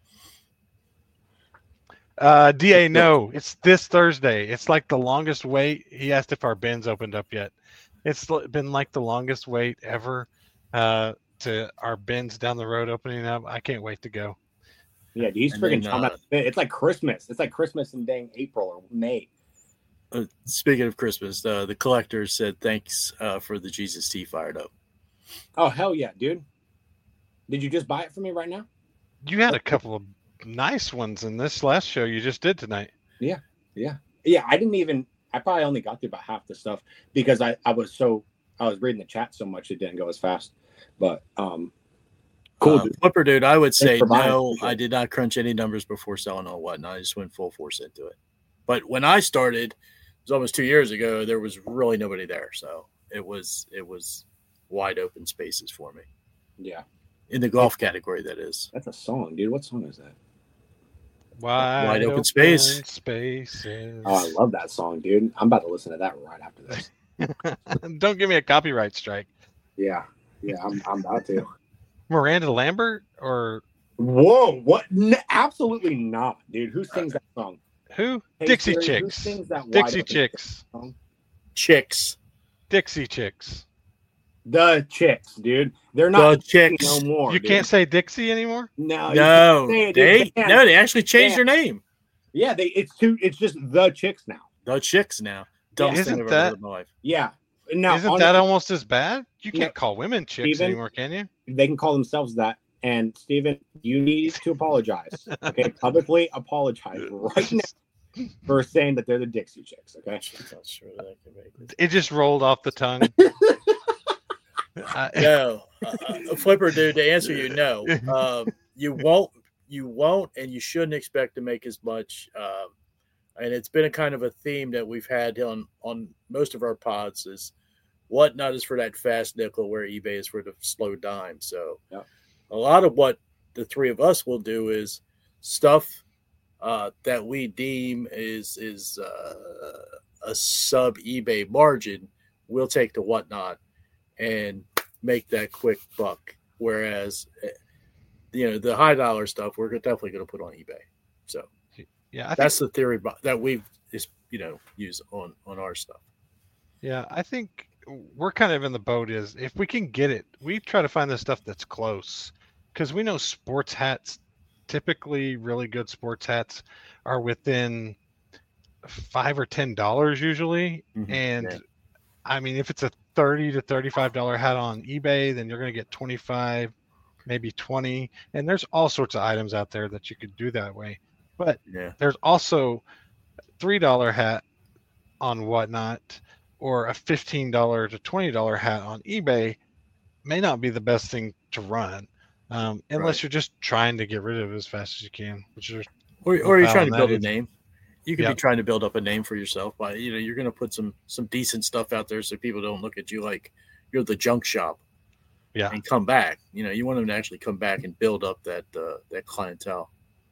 Uh, D A, no, it's this Thursday. It's like the longest wait. He asked if our bin's opened up yet. It's l- been like the longest wait ever uh, to our bins down the road opening up. I can't wait to go. Yeah, dude, he's And freaking then, talking uh, about it. It's like Christmas. It's like Christmas in dang April or May. Uh, speaking of Christmas, uh, the collector said thanks uh, for the Jesus tea fired up. Oh hell yeah, dude! Did you just buy it for me right now? You had a couple of nice ones in this last show you just did tonight. Yeah, I didn't even. I probably only got through about half the stuff because I I was so I was reading the chat so much it didn't go as fast. But um, cool. Uh, Flipper dude, I would say for buying. no. Appreciate I it. did not crunch any numbers before selling or whatnot. I just went full force into it. But when I started, it was almost two years ago. There was really nobody there, so it was it was wide open spaces for me Yeah, in the golf category. That is. that's a song, dude. What song is that? Wide, Wide open space. Spaces. Oh, I love that song, dude. I'm about to listen to that right after this. Don't give me a copyright strike. Yeah, yeah, I'm I'm about to. Miranda Lambert or Whoa, what? N- absolutely not, dude. Who sings that song? who? Hey, Dixie Siri, who Chicks. sings that Wide Dixie Open Chicks. song? Chicks. Dixie Chicks. The Chicks, dude. They're The not Chicks. no more. You dude. can't say Dixie anymore? No, you No, can't say it, dude. they can. no, they actually changed Yeah. their name. Yeah, they. It's two. It's just the Chicks now. The Chicks now. Dumbest Isn't thing I've ever that- heard in my life. Yeah. Now, Isn't honestly, that almost as bad? You No. can't call women chicks Steven? anymore, can you? they can call themselves that? And Steven, you need to apologize. Okay, publicly apologize right now for saying that they're the Dixie Chicks. Okay. I'm not sure that I can make it. It just rolled off the tongue. I- No, uh, uh, Flipper dude. To answer you, no. Um, you won't. You won't, and you shouldn't expect to make as much. Um, and it's been a kind of a theme that we've had on on most of our pods. Is whatnot is for that fast nickel, where eBay is for the slow dime. So, Yep. a lot of what the three of us will do is stuff uh, that we deem is is uh, a sub eBay margin. We'll take to whatnot and make that quick buck. Whereas, eh, you know, the high dollar stuff, we're definitely going to put on eBay. So yeah, I think, that's the theory bo- that we've is you know use on on our stuff. yeah, I think we're kind of in the boat is if we can get it, we try to find the stuff that's close because we know sports hats, typically really good sports hats, are within five or ten dollars usually, Mhm, and yeah. I mean if it's a thirty to thirty-five dollar hat on eBay, then you're going to get twenty-five, maybe twenty, and there's all sorts of items out there that you could do that way. But Yeah, there's also three dollar hat on Whatnot or a fifteen dollar to twenty dollar hat on eBay may not be the best thing to run um, unless Right. you're just trying to get rid of it as fast as you can, which is or, No or you're foul trying on to that build a either. name. You could Yep. be trying to build up a name for yourself by you know you're going to put some some decent stuff out there so people don't look at you like you're the junk shop. Yeah. And come back. You know, you want them to actually come back and build up that uh, that clientele.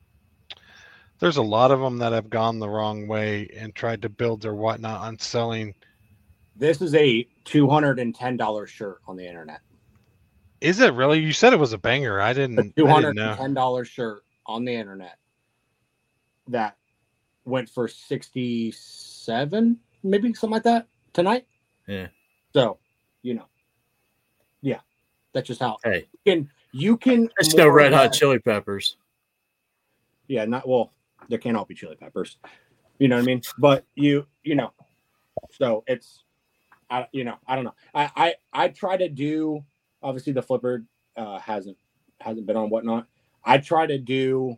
there's a lot of them that have gone the wrong way and tried to build their Whatnot on selling. This is a two hundred and ten dollar shirt on the internet. Is it really? You said it was a banger. I didn't, A two I hundred didn't and know. ten dollar shirt on the internet that went for sixty seven, maybe something like that tonight. Yeah. So, you know, yeah, that's just how Hey, you can. You can it's no more or Red Hot less- Chili Peppers. Yeah, not well. There can't all be chili peppers. You know what I mean? But you, you know, so it's, I, you know, I don't know. I, I, I try to do. Obviously, the flipper uh, hasn't hasn't been on Whatnot. I try to do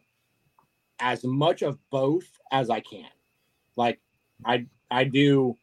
as much of both as I can. Like I, I do.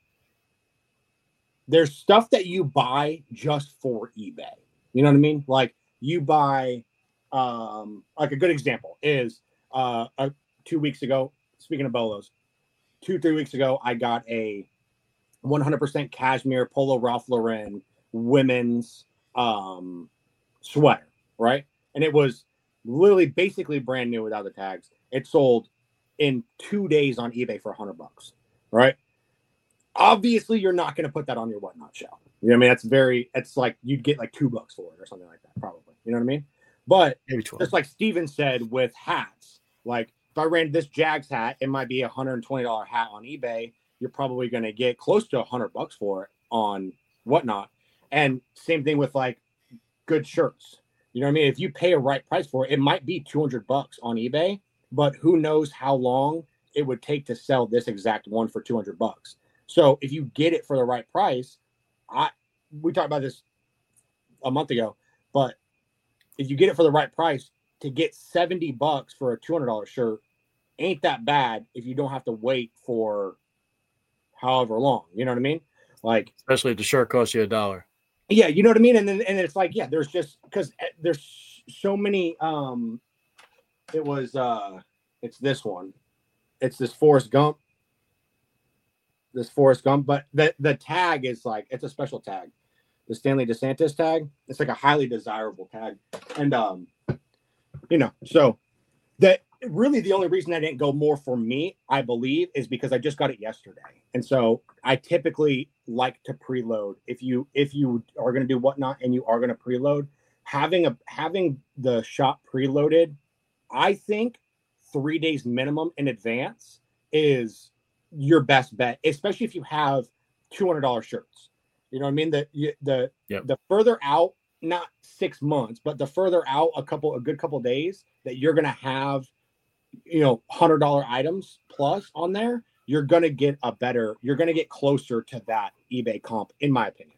There's stuff that you buy just for eBay. You know what I mean? Like you buy, um, like a good example is uh, a, two weeks ago. Speaking of Bolos, two three weeks ago, I got a one hundred percent cashmere Polo Ralph Lauren women's um, sweater, right? And it was literally basically brand new without the tags. It sold in two days on eBay for a hundred bucks, right? Obviously, you're not going to put that on your Whatnot show. You know what I mean? That's very, it's like you'd get like two bucks for it or something like that, probably. You know what I mean? But Maybe twelve. just like Steven said with hats, like if I ran this Jags hat, it might be a one hundred twenty dollars hat on eBay. You're probably going to get close to a hundred bucks for it on Whatnot. And same thing with like good shirts. You know what I mean? If you pay a right price for it, it might be two hundred bucks on eBay, but who knows how long it would take to sell this exact one for two hundred bucks. So if you get it for the right price, I we talked about this a month ago, but if you get it for the right price, to get seventy bucks for a two hundred dollars shirt ain't that bad if you don't have to wait for however long. You know what I mean? Like, especially if the shirt costs you a dollar. Yeah, you know what I mean? And then and it's like, yeah, there's just because there's so many um it was uh it's this one. It's this Forrest Gump. This Forrest Gump, but the the tag is like it's a special tag, the Stanley DeSantis tag. It's like a highly desirable tag, and um, you know, so that really the only reason I didn't go more for me, I believe, is because I just got it yesterday, and so I typically like to preload. If you if you are going to do Whatnot and you are going to preload, having a having the shop preloaded, I think three days minimum in advance is your best bet, especially if you have two hundred dollars shirts. You know what I mean? The the yep. the further out, not six months, but the further out a couple a good couple of days that you're gonna have, you know, one hundred dollars items plus on there, you're gonna get a better, you're gonna get closer to that eBay comp, in my opinion.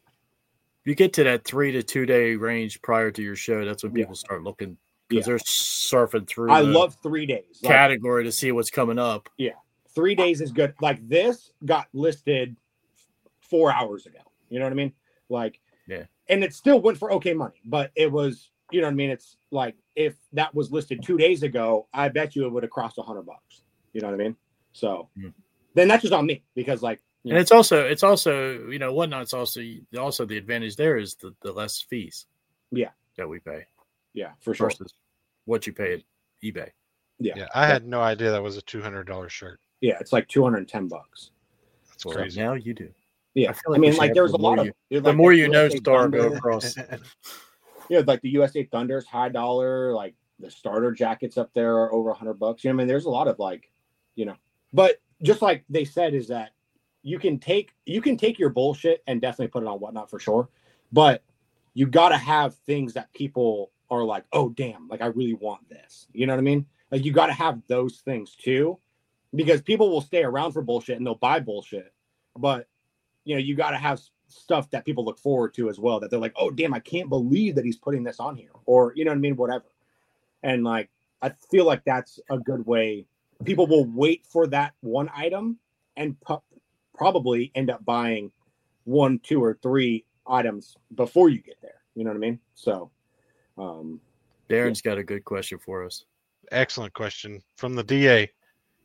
You get to that three to two day range prior to your show, that's when people yeah. start looking because yeah. they're surfing through. I love three days category like, to see what's coming up. Yeah. Three days is good. Like this got listed four hours ago. You know what I mean? Like, yeah. And it still went for okay money, but it was, you know what I mean? It's like if that was listed two days ago, I bet you it would have crossed a hundred bucks. You know what I mean? So mm. then that's just on me because, like, you and know. it's also it's also you know Whatnot's also also the advantage there is the, the less fees. Yeah, that we pay. Yeah, for sure. Versus what you pay at eBay. Yeah, yeah. I had no idea that was a two hundred dollars shirt. Yeah, it's like two hundred and ten bucks. That's well, crazy. Now you do. Yeah, I, like I mean, like there's a lot you, of the like more you know, Star go across. Yeah, like the U S A Thunder's high dollar, like the starter jackets up there are over a hundred bucks. You know, I mean, there's a lot of like, you know, but just like they said, is that you can take you can take your bullshit and definitely put it on Whatnot for sure, but you got to have things that people are like, oh damn, like I really want this. You know what I mean? Like you got to have those things too. Because people will stay around for bullshit and they'll buy bullshit, but you know you got to have stuff that people look forward to as well. That they're like, "Oh, damn! I can't believe that he's putting this on here," or you know what I mean, whatever. And like, I feel like that's a good way. People will wait for that one item and pu- probably end up buying one, two, or three items before you get there. You know what I mean? So, um, Darren's yeah. got a good question for us. Excellent question from the D A.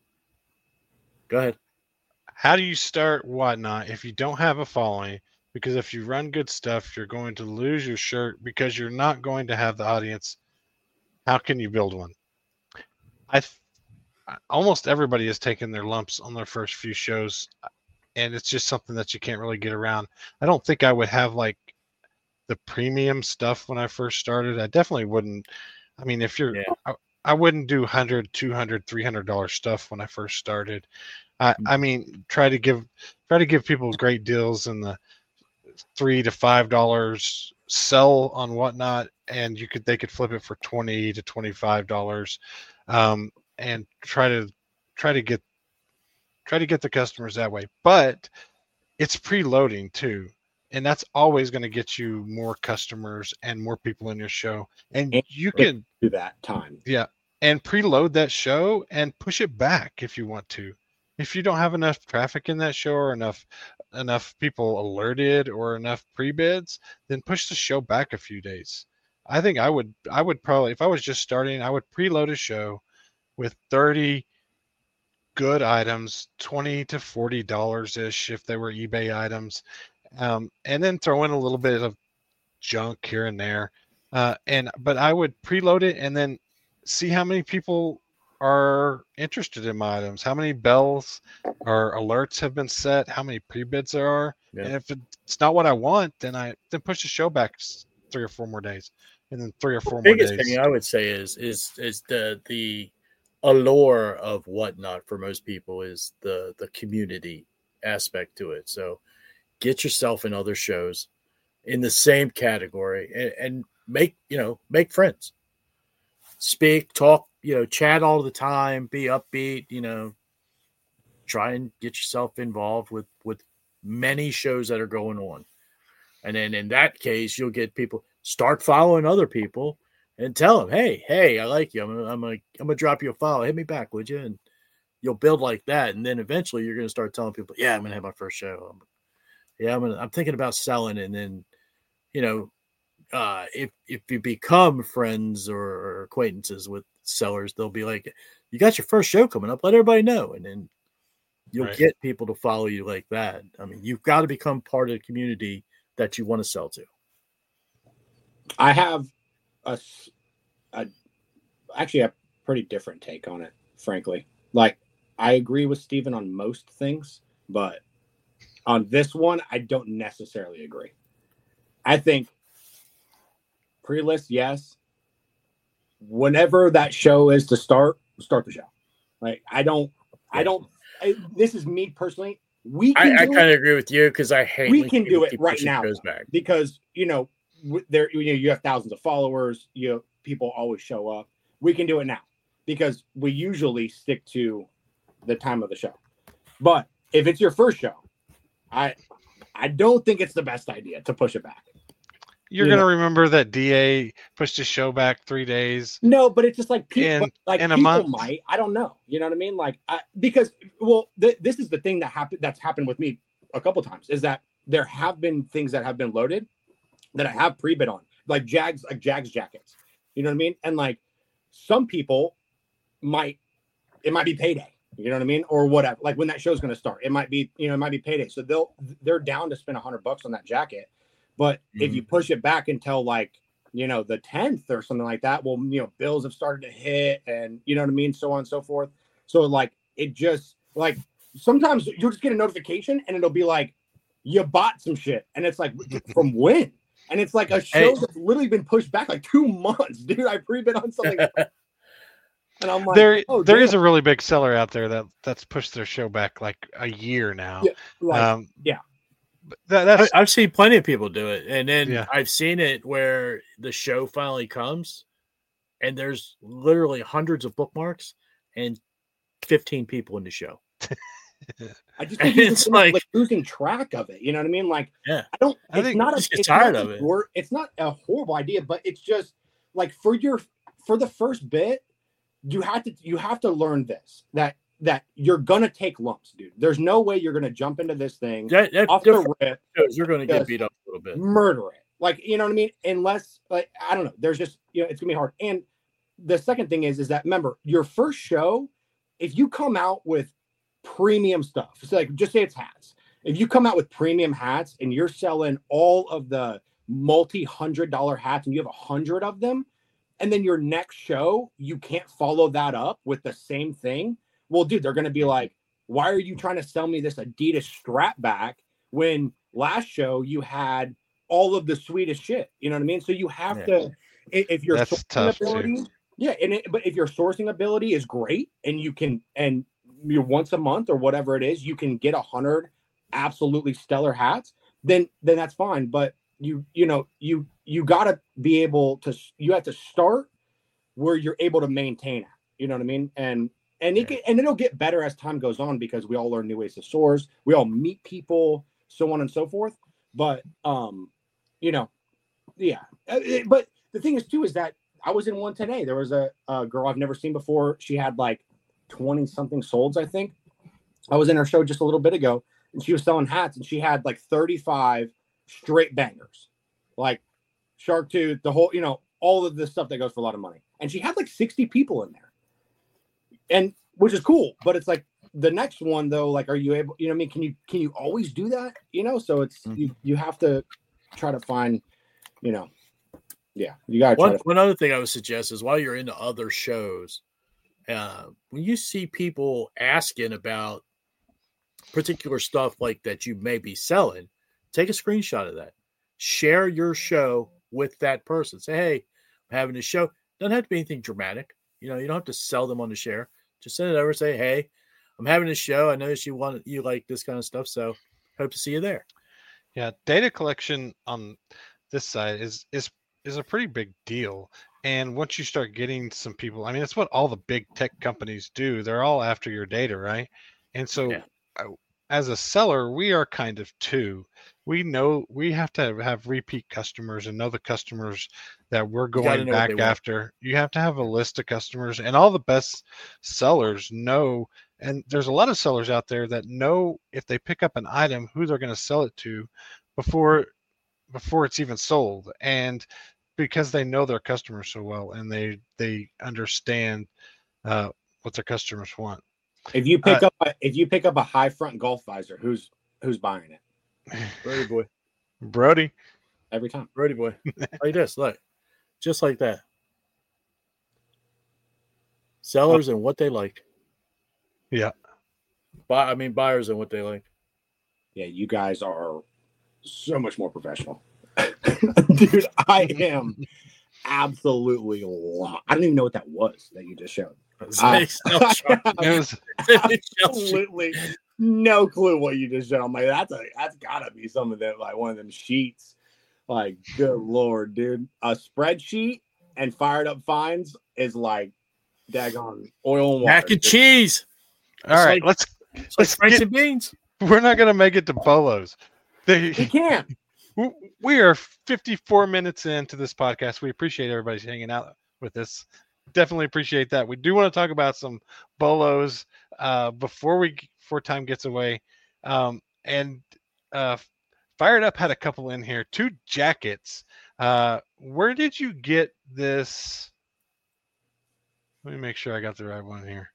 Go ahead. How do you start Whatnot if you don't have a following? Because if you run good stuff, you're going to lose your shirt because you're not going to have the audience. How can you build one? I th- almost everybody has taken their lumps on their first few shows, and it's just something that you can't really get around. I don't think I would have like the premium stuff when I first started. I definitely wouldn't. I mean, if you're, yeah. I, I wouldn't do one hundred, two hundred, three hundred dollars stuff when I first started. I, I mean, try to give try to give people great deals in the three to five dollars. Sell on Whatnot, and you could they could flip it for twenty to twenty five dollars, um, and try to try to get try to get the customers that way. But it's preloading too, and that's always going to get you more customers and more people in your show. And, and you can do that time, yeah, and preload that show and push it back if you want to. If you don't have enough traffic in that show or enough enough people alerted or enough pre-bids, then push the show back a few days. I think I would I would probably, if I was just starting, I would preload a show with thirty good items, twenty to forty dollars ish if they were eBay items, um, and then throw in a little bit of junk here and there. Uh, and but I would preload it and then see how many people are interested in my items, how many bells or alerts have been set, how many pre-bids there are. Yeah. And if it's not what I want, then I then push the show back three or four more days, and then three or four The more biggest days. thing I would say is is is the the allure of Whatnot for most people is the the community aspect to it. So get yourself in other shows in the same category and, and make you know make friends, speak, talk, you know, chat all the time, be upbeat, you know, try and get yourself involved with with many shows that are going on. And then in that case, you'll get people start following other people and tell them, hey, hey, I like you. I'm gonna, I'm gonna, I'm gonna drop you a follow. Hit me back, would you? And you'll build like that. And then eventually you're gonna start telling people, yeah, I'm gonna have my first show. Yeah, I'm gonna, I'm thinking about selling. And then, you know, uh, if if you become friends or, or acquaintances with sellers, they'll be like, you got your first show coming up. Let everybody know. And then you'll Right. get people to follow you like that. I mean, you've got to become part of the community that you want to sell to. I have a, s- a- actually a pretty different take on it, frankly. Like, I agree with Steven on most things, but on this one, I don't necessarily agree. I think pre-list, yes. Whenever that show is to start, start the show. Like, I don't, I Yeah. don't, I, this is me personally. We I, can I do kind it. of agree with you because I hate We when can people do it keep right pushing now, shows though, back. because you know w- there you know you have thousands of followers. You know, people always show up. We can do it now because we usually stick to the time of the show. But if it's your first show, I I don't think it's the best idea to push it back. You're you gonna know. remember that D A pushed his show back three days. No, but it's just like people, In- like in a people month. might. I don't know. You know what I mean? Like, I, because well, th- this is the thing that happened. That's happened with me a couple times. Is that there have been things that have been loaded that I have pre-bid on, like Jags, like Jags jackets. You know what I mean? And like some people might, it might be payday. You know what I mean? Or whatever. Like when that show's going to start, it might be, you know, it might be payday. So they'll they're down to spend a hundred bucks on that jacket. But if you push it back until like, you know, the tenth or something like that, well, you know, bills have started to hit and you know what I mean? So on and so forth. So like, it just like, sometimes you'll just get a notification and it'll be like, you bought some shit. And it's like, from when? And it's like a show Hey. that's literally been pushed back like two months, dude. I pre-bid on something. And I'm like, there, oh, there is damn. a really big seller out there that that's pushed their show back like a year now. Yeah, like, um, yeah. but That, I, that's I've seen plenty of people do it. And then Yeah. I've seen it where the show finally comes and there's literally hundreds of bookmarks and fifteen people in the show. I just And think you're it's just like, like- losing track of it. You know what I mean? Like, Yeah. I don't. I It's think not. A, just get it's tired not of a it. hor- It's not a horrible idea, but it's just like for your for the first bit, you have to you have to learn this that that you're gonna take lumps, dude. There's no way you're gonna jump into this thing That, that, off the the rip, shows, you're going to get Yes. beat up a little bit. murder it. Like, you know what I mean? Unless, like, I don't know. There's just, you know, it's gonna be hard. And the second thing is, is that remember your first show, if you come out with premium stuff, so like just say it's hats. If you come out with premium hats and you're selling all of the multi-hundred dollar hats and you have a hundred of them, and then your next show, you can't follow that up with the same thing. Well, dude, they're gonna be like, why are you trying to sell me this Adidas strap back when last show you had all of the sweetest shit? You know what I mean? So you have Yeah. to, i- if your That's sourcing tough, too. ability, yeah, and it, but if your sourcing ability is great and you can, and you're once a month or whatever it is, you can get a hundred absolutely stellar hats, then then that's fine. But you you know you you got to be able to, you have to start where you're able to maintain it. You know what I mean? And and it can, and it'll get better as time goes on because we all learn new ways to source. We all meet people, so on and so forth. But um, you know, yeah. Uh, it- But the thing is too is that I was in one today. There was a, a girl I've never seen before. She had like twenty something solds, I think. I was in her show just a little bit ago, and she was selling hats, and she had like thirty-five straight bangers, like Shark Tooth, the whole, you know, all of this stuff that goes for a lot of money. And she had like sixty people in there, and which is cool. But it's like the next one though, like, are you able? You know what I mean? Can you can you always do that? You know, so it's Mhm. you you have to try to find, you know, yeah, you got to try One, to. one other thing I would suggest is while you're into other shows uh, when you see people asking about particular stuff like that you may be selling, take a screenshot of that. Share your show with that person. Say, hey, I'm having a show. Doesn't have to be anything dramatic. You know, you don't have to sell them on the share. Just send it over. Say, hey, I'm having a show. I noticed you want you like this kind of stuff, so hope to see you there. Yeah, data collection on this side is is is a pretty big deal. And once you start getting some people, I mean, it's what all the big tech companies do. They're all after your data, right? And so, Yeah. uh, as a seller, we are kind of too. We know we have to have repeat customers and know the customers that we're You gotta going know what back they want. after. You have to have a list of customers, and all the best sellers know. And there's a lot of sellers out there that know if they pick up an item, who they're going to sell it to before before it's even sold. And because they know their customers so well, and they they understand uh, what their customers want. If you pick Uh, up a, if you pick up a high front golf visor, who's who's buying it Brody boy. Brody, every time? Brody boy. Like this. Look. Just like that. Sellers and what they like. yeah, Buy, I mean, buyers and what they like. Yeah, you guys are so much more professional. Dude, I am absolutely lost. I don't even know what that was that you just showed. Uh, it was absolutely no clue what you just showed. I'm like, that's a that's gotta be some of them, like one of them sheets. Like, good lord, dude. A spreadsheet and fired up finds is like daggone oil and water. Mac and cheese. all right. like- let's It's let's like rice get, and beans. we're not going to make it to Bolos. They, You can. we are fifty-four minutes into this podcast. We appreciate everybody's hanging out with us. Definitely appreciate that. We do want to talk about some Bolos uh, before we before time gets away. Um, and uh, Fired Up had a couple in here, two jackets. Uh, where did you get this? Let me make sure I got the right one here.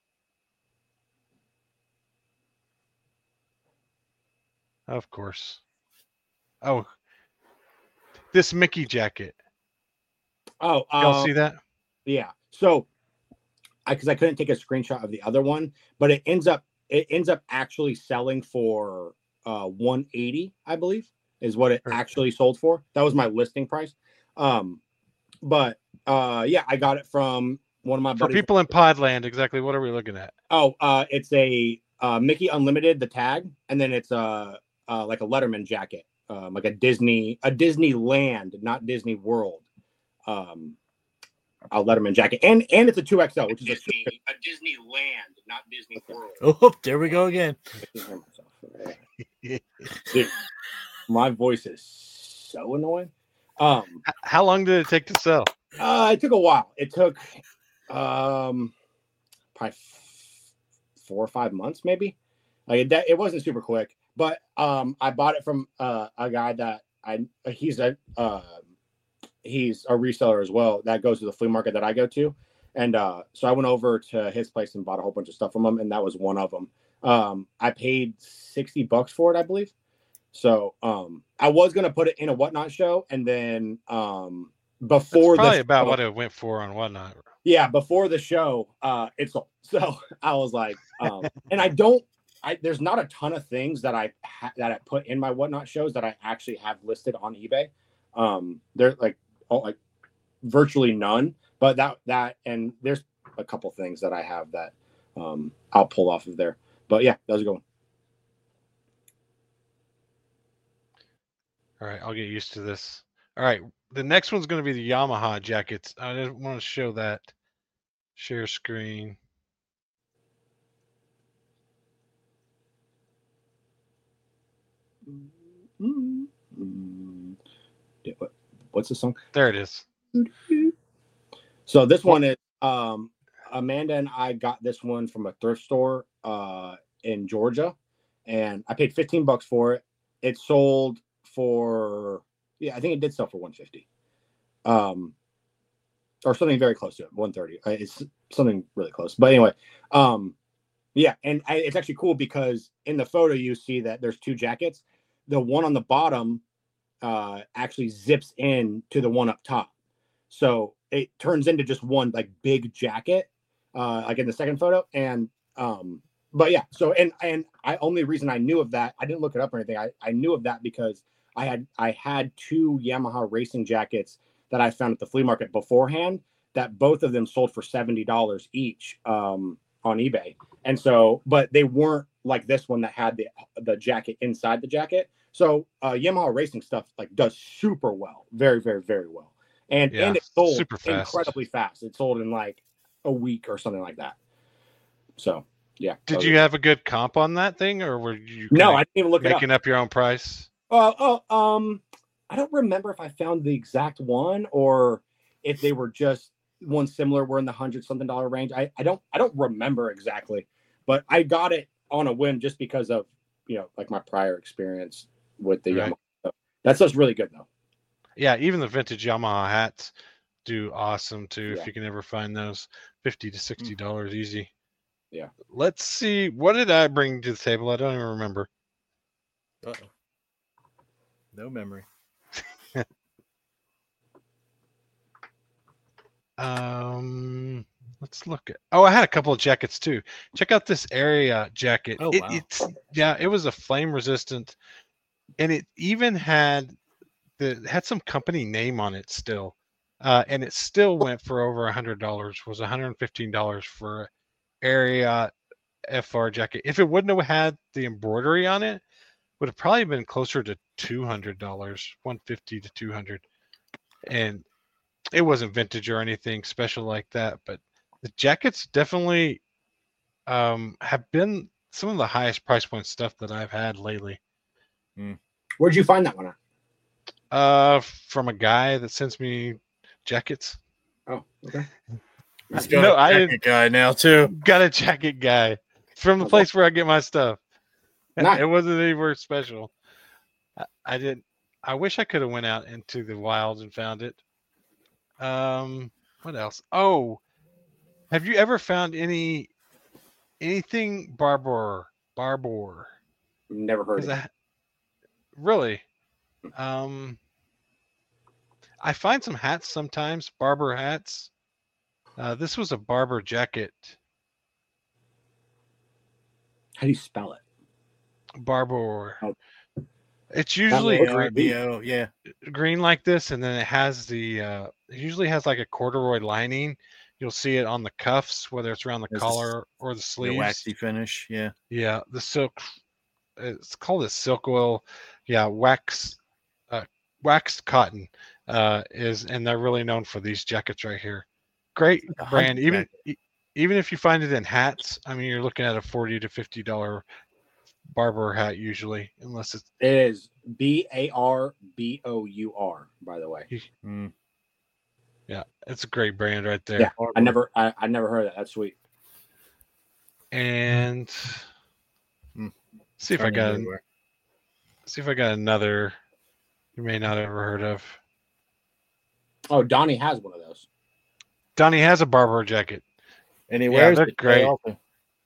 Of course. Oh, this Mickey jacket. Oh, Y'all um, see that? yeah. So, I because I couldn't take a screenshot of the other one, but it ends up it ends up actually selling for uh one eighty, I believe, is what it Sure. actually sold for. That was my listing price. Um, but uh, yeah, I got it from one of my For buddies. people in Podland, exactly what are we looking at? Oh, uh, it's a uh, Mickey Unlimited, the tag, and then it's a uh, like a Letterman jacket, um, like a Disney, a Disneyland, not Disney World, um, a Letterman jacket, and and it's a two X L, which is a, super, a Disneyland, not Disney World. Oh, there we go again. I can hear myself. Dude, my voice is so annoying. Um, H- How long did it take to sell? uh, it took a while. It took um, probably f- four or five months, maybe. Like it, it wasn't super quick, but um, I bought it from uh, a guy that I he's a uh, he's a reseller as well that goes to the flea market that I go to, and uh, so I went over to his place and bought a whole bunch of stuff from him, and that was one of them. Um, I paid sixty bucks for it, I believe. So um, I was gonna put it in a Whatnot show, and then um, before That's probably the about show, what it went for on Whatnot. yeah, before the show, uh, it sold. So I was like, um, and I don't, I there's not a ton of things that I ha- that I put in my Whatnot shows that I actually have listed on eBay. Um, they're like, oh, like virtually none. But that that and there's a couple things that I have that um, I'll pull off of there. But yeah, that was a good one. All right, I'll get used to this. All right, the next one's going to be the Yamaha jackets. I just want to show that. Share screen. Mm, yeah, what, what's the song? There it is. So this one is um, Amanda and I got this one from a thrift store uh, in Georgia, and I paid fifteen bucks for it. It sold for yeah, I think it did sell for one fifty, um, or something very close to it, one thirty. It's something really close, but anyway, um, yeah, and I, it's actually cool because in the photo you see that there's two jackets. The one on the bottom uh, actually zips in to the one up top, so it turns into just one like big jacket. uh, like in the second photo. And um, but yeah, so and and I only reason I knew of that, I didn't look it up or anything. I, I knew of that because I had I had two Yamaha racing jackets that I found at the flea market beforehand, that both of them sold for seventy dollars each um, on eBay. And so, but they weren't like this one that had the the jacket inside the jacket. So uh, Yamaha racing stuff like does super well, very, very, very well. And Yeah, and it sold super fast. incredibly fast. It sold in like a week or something like that. So yeah. Did that you was- have a good comp on that thing, or were you No, kinda I didn't even look it up. making up your own price? Oh, oh, um, I don't remember if I found the exact one or if they were just one similar. Were in the hundred something dollar range. I, I don't I don't remember exactly, but I got it on a whim just because of you know like my prior experience with the Right. Yamaha. So that stuff's really good though. Yeah, even the vintage Yamaha hats do awesome too. Yeah. If you can ever find those, fifty to sixty dollars easy. Yeah. Let's see. What did I bring to the table? I don't even remember. Uh-oh. No memory. Um, let's look at. Oh, I had a couple of jackets too. Check out this area jacket. Oh, It- wow. It's yeah, it was a flame resistant, and it even had the had some company name on it still, uh, and it still went for over a hundred dollars. Was one hundred and fifteen dollars for a area F R jacket. If it wouldn't have had the embroidery on it, would have probably been closer to two hundred dollars, one fifty to two hundred, and it wasn't vintage or anything special like that, but the jackets definitely um, have been some of the highest price point stuff that I've had lately. Where'd you find that one at? Uh, from a guy that sends me jackets. Oh, okay. He's got No, a I jacket didn't- guy now too. Got a jacket guy from the Oh, place where I get my stuff. Nice. It wasn't anywhere special. I, I didn't. I wish I could have went out into the wild and found it. Um, what else? Oh, have you ever found any anything Barbour? Barbour? Never heard Is of it. that really? Um, I find some hats sometimes, Barbour hats. Uh, this was a Barbour jacket, How do you spell it? Barbour. Oh. It's usually looks green, right. B O, yeah. green like this, and then it has the. Uh, it usually has like a corduroy lining. You'll see it on the cuffs, whether it's around the There's this- collar or the The sleeves. waxy finish, yeah. Yeah, the silk. It's called a silk oil. Yeah, wax, uh, waxed cotton uh, is, and they're really known for these jackets right here. Great Like a brand. hunting Even jacket. e- even if you find it in hats, I mean, you're looking at a forty to fifty dollar Barbour hat usually, unless it's It is B A R B O U R, by the way. Mm. yeah, it's a great brand right there. Yeah, I never I, I never heard of that. That's sweet. And Hmm. see if I Turning got everywhere. see if I got another you may not have ever heard of. Oh, Donnie has one of those. Donnie has a Barbour jacket. And he Yeah, wears they're it great. quite often.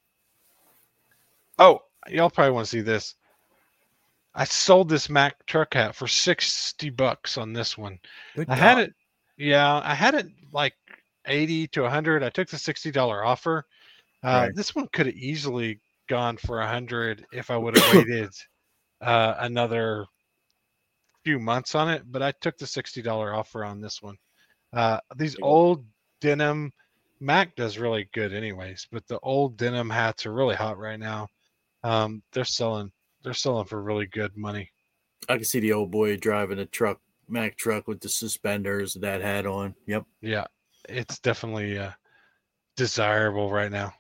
Oh, y'all probably want to see this. I sold this Mack truck hat for sixty bucks on this one. Good I had God. it, yeah, I had it like eighty to a hundred. I took the sixty dollar offer. Uh, Right. This one could have easily gone for a hundred if I would have waited uh, another few months on it. But I took the sixty dollar offer on this one. Uh, these Cool. old denim, Mac does really good anyways, but the old denim hats are really hot right now. Um, they're selling, they're selling for really good money. I can see the old boy driving a truck, Mack truck with the suspenders, that hat on. Yep. Yeah, it's definitely uh, desirable right now.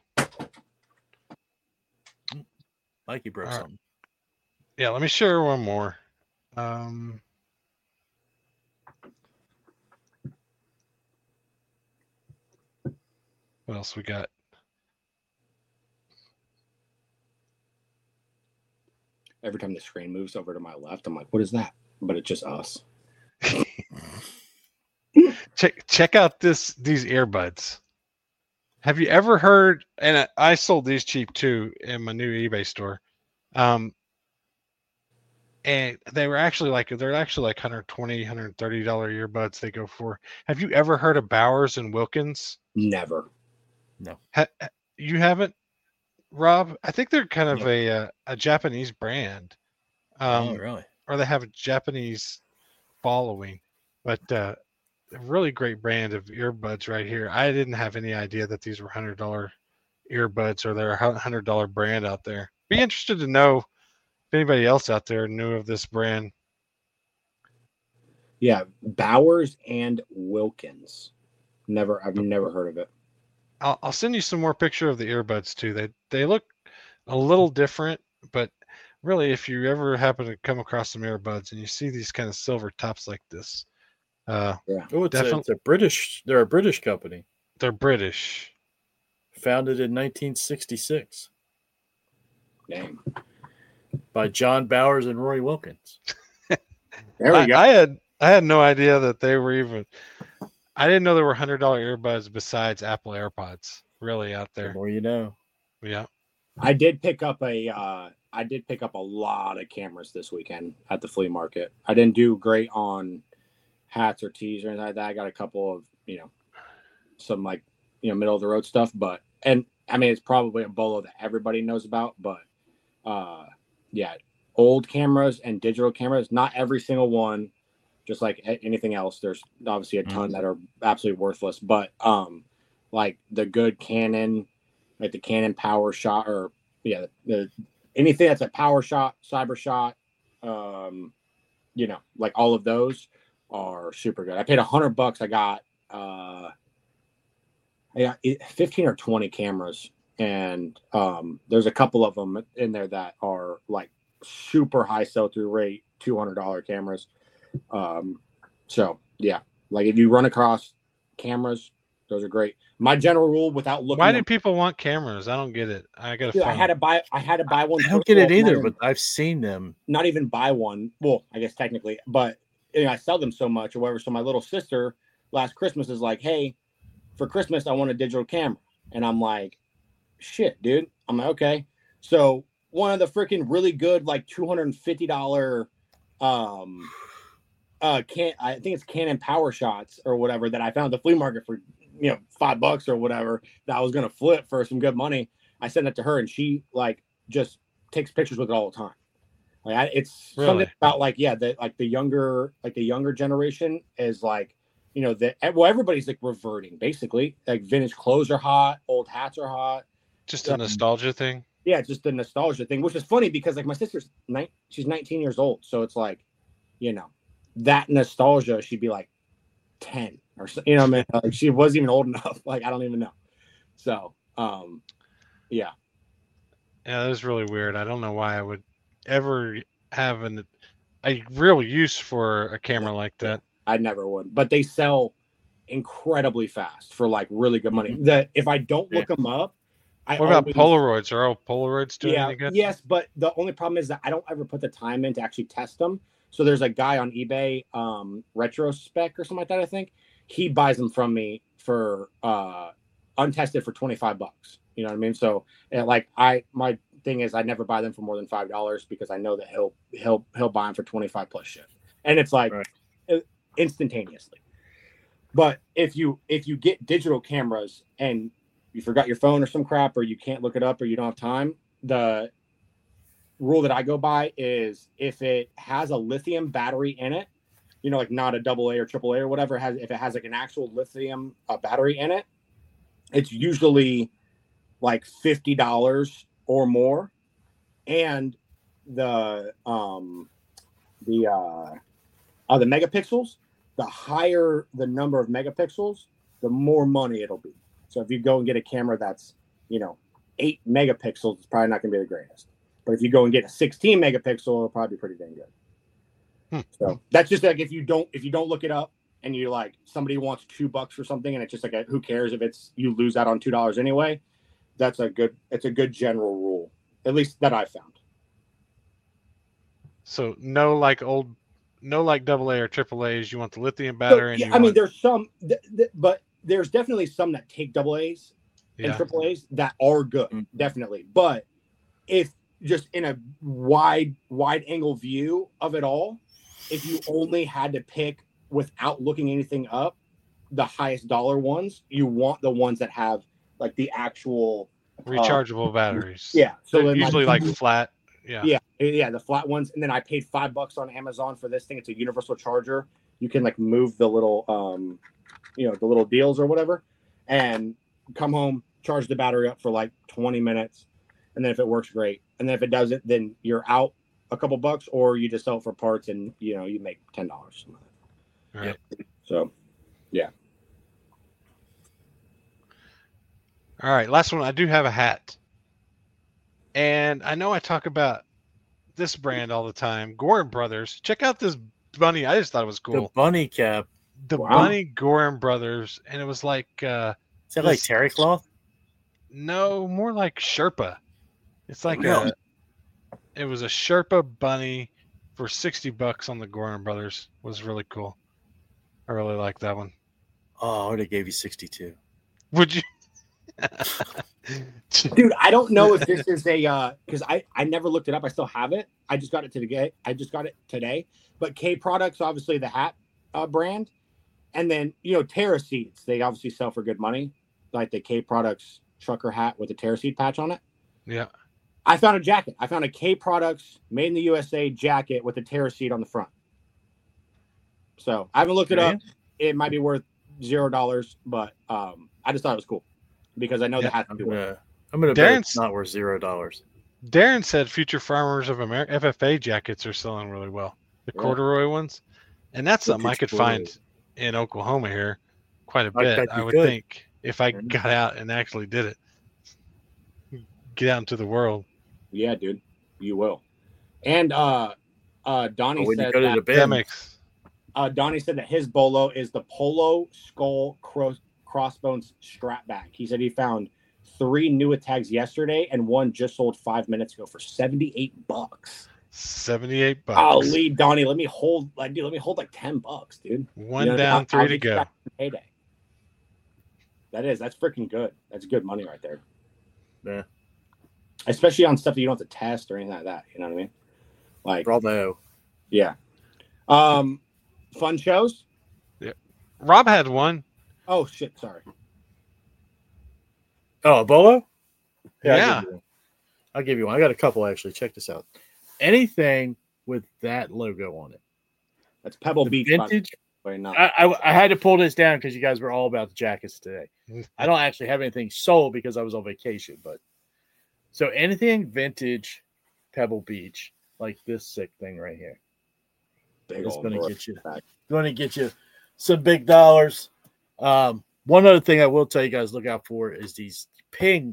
Like he broke All right. something. Yeah, let me share one more. Um, what else we got? Every time the screen moves over to my left, I'm like, what is that? But it's just us. Check check out this these earbuds. Have you ever heard? And I- I sold these cheap too in my new eBay store. Um, and they were actually like they're actually like one hundred twenty, one hundred thirty dollar earbuds they go for. Have you ever heard of Bowers and Wilkins? Never. No. Ha, you haven't, Rob? I think they're kind of No. a uh, a Japanese brand. Um, oh, really? Or they have a Japanese following, but uh, a really great brand of earbuds right here. I didn't have any idea that these were one hundred dollars earbuds or they're a one hundred dollars brand out there. Be interested to know if anybody else out there knew of this brand. Yeah, Bowers and Wilkins. Never, I've never heard of it. I'll, I'll send you some more picture of the earbuds too. They they look a little different, but really, if you ever happen to come across some earbuds and you see these kind of silver tops like this, uh, Oh, it's a, Definitely- it's a British. They're a British company, they're British. founded in nineteen sixty-six Dang. by John Bowers and Roy Wilkins. There we I, go. I had I had no idea that they were even. I didn't know there were one hundred dollars earbuds besides Apple AirPods. Really out The there. more you know. Yeah. I did pick up a uh I did pick up a lot of cameras this weekend at the flea market. I didn't do great on hats or tees or anything like that. I got a couple of, you know, some like, you know, middle of the road stuff, but and I mean it's probably a bolo that everybody knows about, but uh yeah, old cameras and digital cameras, not every single one, just like anything else. There's obviously a ton that are absolutely worthless, but um like the good Canon, like the Canon Power Shot, or yeah, the anything that's a Power Shot, Cyber Shot, um, you know, like all of those are super good. I paid a hundred bucks. I got uh, I got fifteen or twenty cameras, and um, there's a couple of them in there that are like super high sell through rate, two hundred dollar cameras. Um, so yeah, like if you run across cameras, those are great. My general rule, without looking, Why them, do people want cameras? I don't get it. I got Dude, to. I had to buy. I had to buy one. I don't first get of it all, either, not even- but I've seen them. not even buy one. Well, I guess technically, but you know, I sell them so much or whatever. So my little sister last Christmas is like, "Hey, for Christmas, I want a digital camera," and I'm like, "Shit, dude." I'm like, "Okay." So one of the freaking really good, like two hundred fifty dollar, um, uh, can I think it's Canon Power Shots or whatever that I found at the flea market for, you know, five bucks or whatever that I was gonna flip for some good money. I sent it to her, and she like just takes pictures with it all the time. Like I, it's Really? something about like yeah, the like the younger like the younger generation is like, you know, that well everybody's like reverting basically. Like vintage clothes are hot, old hats are hot. Just a um, nostalgia thing. Yeah, just the nostalgia thing, which is funny because like my sister's nine, she's nineteen years old, so it's like, you know, that nostalgia she'd be like ten or so, you know, what I mean, like she wasn't even old enough. Like I don't even know. So, um, yeah. Yeah, that is really weird. I don't know why I would ever have an a real use for a camera like that. I never would, but they sell incredibly fast for like really good money. Mhm. That if I don't look them up, I What about always- Polaroids? Are all Polaroids doing Yeah, any good? yes, but the only problem is that I don't ever put the time in to actually test them. So there's a guy on eBay, um, Retrospec or something like that. I think he buys them from me for uh, untested for twenty-five bucks. You know what I mean? So and like I, my thing is I never buy them for more than five dollars because I know that he'll he'll he'll buy them for twenty-five plus shit, and it's like Right. uh, instantaneously. But if you if you get digital cameras and you forgot your phone or some crap, or you can't look it up, or you don't have time, the rule that I go by is if it has a lithium battery in it, you know, like not a double A or triple A or whatever, it has if it has like an actual lithium uh, battery in it, it's usually like fifty dollars or more, and the um the uh, uh the megapixels, the higher the number of megapixels, the more money it'll be. So if you go and get a camera that's, you know, eight megapixels, it's probably not going to be the greatest. But if you go and get a sixteen megapixel, it'll probably be pretty dang good. Hmm. So that's just like if you don't if you don't look it up and you like somebody wants two bucks for something and it's just like a, who cares if it's you lose out on two dollars anyway. That's a good it's a good general rule, at least that I found. So no like old, no like double A or triple A's. You want the lithium battery. So, and yeah, you I mean, want, there's some, th- th- but there's definitely some that take double A's and yeah. triple A's that are good, Mm. definitely. But if just in a wide, wide angle view of it all, if you only had to pick without looking anything up, the highest dollar ones, you want the ones that have like the actual rechargeable uh, batteries. Yeah, so they're then, usually like, like flat. Yeah, yeah, yeah, the flat ones. And then I paid five bucks on Amazon for this thing. It's a universal charger. You can like move the little, um, you know, the little deals or whatever, and come home, charge the battery up for like twenty minutes, and then if it works, great. And then if it doesn't, then you're out a couple bucks, or you just sell it for parts, and you know you make ten dollars. Right. So, yeah. All right, last one. I do have a hat, and I know I talk about this brand all the time, Gorham Brothers. Check out this bunny. I just thought it was cool. The bunny cap. The Wow. bunny Gorham Brothers, and it was like uh, Is that this, like terry cloth? No, more like Sherpa. It's like Really? a. It was a Sherpa bunny for sixty bucks on the Gorham Brothers. It was really cool. I really like that one. Oh, I would have gave you sixty-two. Would you? Dude, I don't know if this is a uh because I I never looked it up. I still have it. I just got it today. I just got it today. But K Products, obviously the hat uh, brand, and then you know Terra Seeds. They obviously sell for good money, like the K Products trucker hat with the Terra Seed patch on it. Yeah. I found a jacket. I found a K Products made in the U S A jacket with the Terra Seed on the front. So I haven't looked it Yeah. up. It might be worth zero dollars, but um, I just thought it was cool because I know Yeah, the hat. I'm gonna, I'm gonna bet Darren's- it's not worth zero dollars. Darren said Future Farmers of America F F A jackets are selling really well. The Yeah. corduroy ones. And that's something I Vintage could corduroy. find in Oklahoma here quite a I bit, bet I you would could. think, if I Mhm. got out and actually did it. Get out into the world. Yeah, dude, you will. And uh, uh, Donnie But when you said go to that, the bin, That makes uh, Donnie said that his bolo is the Polo Skull Cross Crossbones strap back. He said he found three new tags yesterday, and one just sold five minutes ago for seventy-eight bucks. seventy-eight bucks. Oh, lead Donnie. Let me hold. Like, dude, let me hold like ten bucks, dude. One You know, down, I'll- 3 I'll to get you go. back in Payday. That is. That's freaking good. That's good money right there. Yeah. Especially on stuff that you don't have to test or anything like that. You know what I mean? Like, bravo. yeah. Um, fun shows. Rob had one. Oh shit! Sorry. Oh, a bolo? Yeah. I'll give you one. I'll give you one. I got a couple actually. Check this out. Anything with that logo on it. That's Pebble The Beach. by the vintage. way, not- I, I, I had to pull this down because you guys were all about the jackets today. I don't actually have anything sold because I was on vacation, but so anything vintage Pebble Beach, like this sick thing right here, Big it's old going to North get you, back. going to get you some big dollars. Um, one other thing I will tell you guys look out for is these ping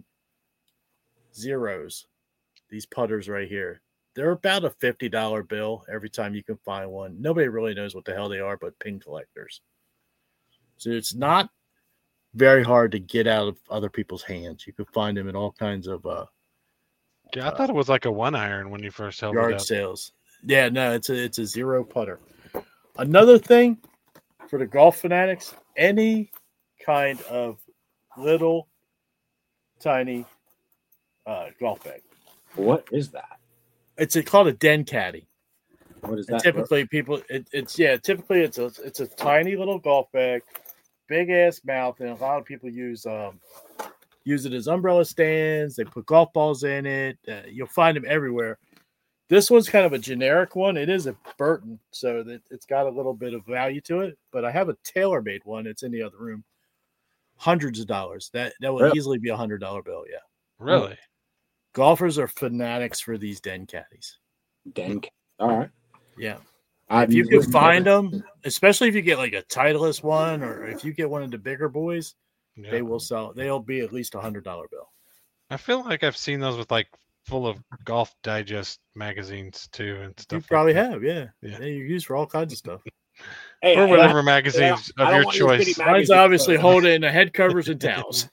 zeros, these putters right here. They're about a fifty dollar bill every time you can find one. Nobody really knows what the hell they are, but ping collectors. So it's not very hard to get out of other people's hands. You can find them in all kinds of uh, Yeah, I thought it was like a one iron when you first held it yard up. sales. Yeah, no, it's a it's a zero putter. Another thing for the golf fanatics, any kind of little tiny uh, golf bag. What is that? It's a, called a den caddy. What is And that? typically people it, it's yeah, typically it's a it's a tiny little golf bag, big ass mouth, and a lot of people use um use it as umbrella stands. They put golf balls in it. Uh, you'll find them everywhere. This one's kind of a generic one. It is a Burton, so that it's got a little bit of value to it. But I have a tailor-made one. It's in the other room. Hundreds of dollars. That that will Really? easily be a hundred dollar bill. Yeah, Really? golfers are fanatics for these den caddies. Den. All right. Yeah. I've If you used can this find never- them, especially if you get like a Titleist one, or if you get one of the bigger boys, Yeah. they will sell. They'll be at least a hundred dollar bill. I feel like I've seen those with like full of Golf Digest magazines too and stuff. You like probably that. have, yeah. Yeah. yeah. You're used for all kinds of stuff. Hey, Or I- whatever I- magazines I of don't your want your choice. shitty Mine's magazine, obviously but- holding in the head covers and towels.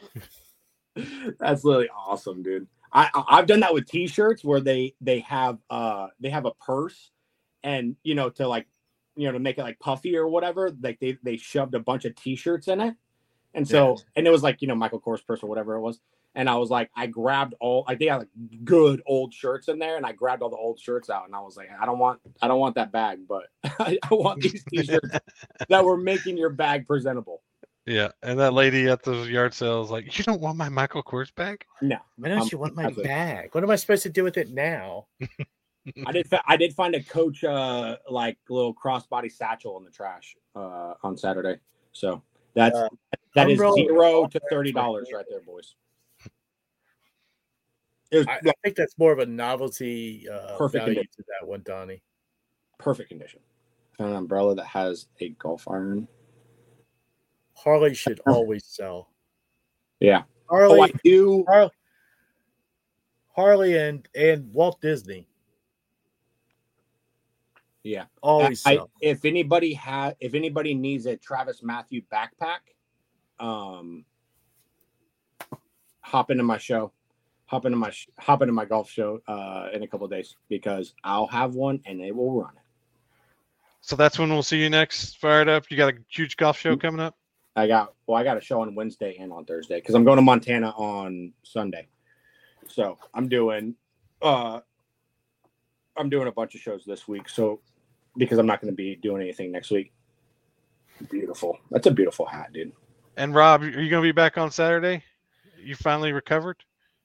That's literally awesome, dude. I I- I've done that with T-shirts where they they have uh they have a purse, and you know to like you know to make it like puffy or whatever. Like they they shoved a bunch of T-shirts in it, and so and it was like you know Michael Kors purse or whatever it was. And I was like, I grabbed all like they had like good old shirts in there, and I grabbed all the old shirts out, and I was like, I don't want I don't want that bag, but I, I want these T-shirts that were making your bag presentable. Yeah, and that lady at the yard sale is like, "You don't want my Michael Kors bag?" No, Why don't Um, you want my that's it. bag? What am I supposed to do with it now? I did. Fa- I did find a Coach uh like little crossbody satchel in the trash uh on Saturday. So that's Uh, that is umbrella- zero to thirty dollars right there, boys. It was I, I think that's more of a novelty uh, Perfect value condition. to that one, Donnie. perfect condition. An umbrella that has a golf iron. Harley should always sell. Yeah. Oh, Harley, I do. Har- Harley, and and Walt Disney Yeah. always I, sell. if anybody had, if anybody needs a Travis Matthew backpack, um, hop into my show, hop into my sh- hop into my golf show uh, in a couple of days because I'll have one and they will run it. So that's when we'll see you next. Fired up. You got a huge golf show coming up. I got well, I got a show on Wednesday and on Thursday because I'm going to Montana on Sunday. So I'm doing, uh, I'm doing a bunch of shows this week. So because I'm not going to be doing anything next week. Beautiful. That's a beautiful hat, dude. And Rob, are you going to be back on Saturday? You finally recovered?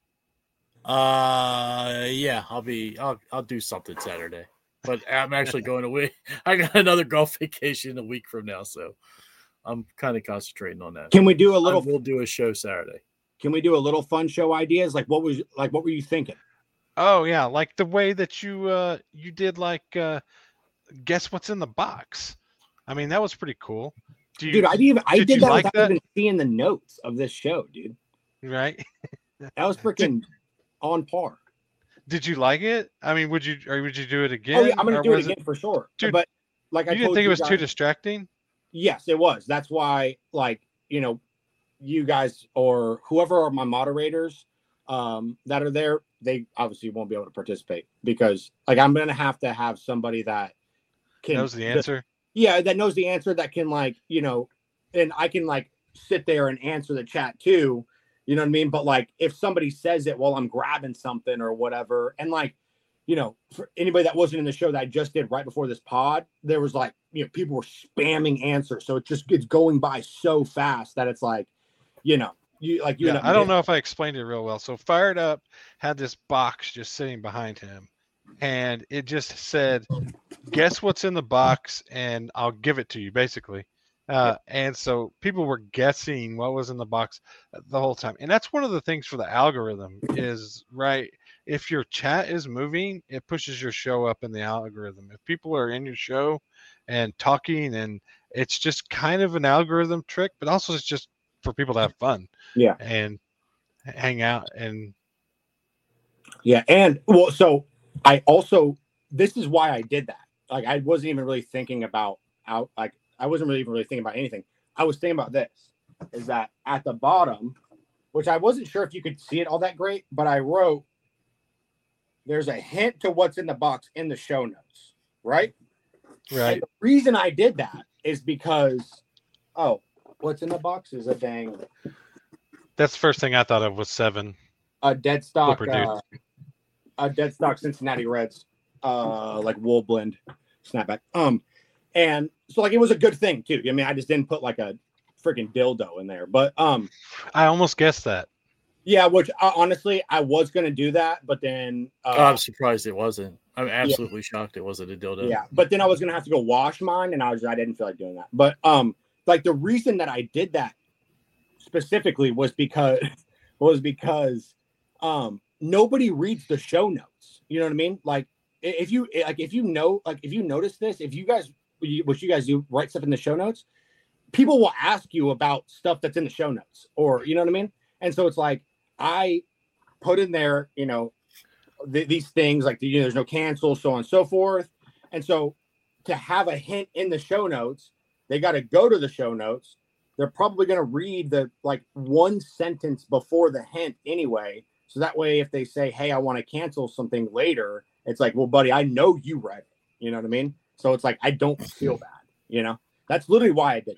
Uh, yeah, I'll be. I'll I'll do something Saturday, but I'm actually going away. I got another golf vacation a week from now, so I'm kind of concentrating on that. Can we do a I little? will do a show Saturday. Can we do a little fun show ideas? Like what was like what were you thinking? Oh yeah, like the way that you uh you did like uh guess what's in the box. I mean, that was pretty cool. Do you, Dude, I even I did did you that like without that? even seeing the notes of this show, dude. right? That was freaking on par. Did you like it? I mean, would you or would you do it again? Oh yeah, I'm gonna or do it was again for sure. Dude, but like I You didn't told think it you was too guys- distracting? Yes, it was. That's why, like, you know, you guys or whoever are my moderators um, that are there, they obviously won't be able to participate because, like, I'm gonna have to have somebody that can Knows the answer. yeah, that knows the answer that can, like, you know, and I can like sit there and answer the chat too. You know what I mean? But like, if somebody says it while I'm grabbing something or whatever, and like, you know, for anybody that wasn't in the show that I just did right before this pod, there was like, you know, people were spamming answers. So it just gets going by so fast that it's like, you know, you like, you Yeah, know, I don't know if I explained it real well. So Fired Up had this box just sitting behind him, and it just said, "Guess what's in the box, and I'll give it to you." Basically, uh, and so people were guessing what was in the box the whole time, and that's one of the things for the algorithm is right. If your chat is moving, it pushes your show up in the algorithm. If people are in your show and talking, and it's just kind of an algorithm trick, but also it's just for people to have fun. Yeah. And hang out and Yeah, and well, so I also this is why I did that. Like I wasn't even really thinking about out like I wasn't really even really thinking about anything. I was thinking about this is that at the bottom, which I wasn't sure if you could see it all that great, but I wrote there's a hint to what's in the box in the show notes, right? right. And the reason I did that is because oh, what's in the box is a dang That's the first thing I thought of was seven. a dead stock Flipper dude. uh, a dead stock Cincinnati Reds uh like wool blend snapback um and so like it was a good thing too. I mean I just didn't put like a freaking dildo in there but um I almost guessed that. yeah which uh, honestly I was gonna do that but then uh, Oh, I'm surprised it wasn't. I'm absolutely shocked it wasn't a dildo. yeah but then I was gonna have to go wash mine and I was I didn't feel like doing that but um like the reason that I did that specifically was because was because um nobody reads the show notes. You know what I mean? Like i- if you like if you know like if you notice this, if you guys you- what you guys do write stuff in the show notes, people will ask you about stuff that's in the show notes or you know what I mean? And so it's like I put in there, you know, th- these things like you know, there's no cancel, so on and so forth. And so to have a hint in the show notes, they got to go to the show notes. They're probably going to read the like one sentence before the hint anyway. So that way, if they say, hey, I want to cancel something later, it's like, well, buddy, I know you read it. You know what I mean? So it's like, I don't feel bad. You know, that's literally why I did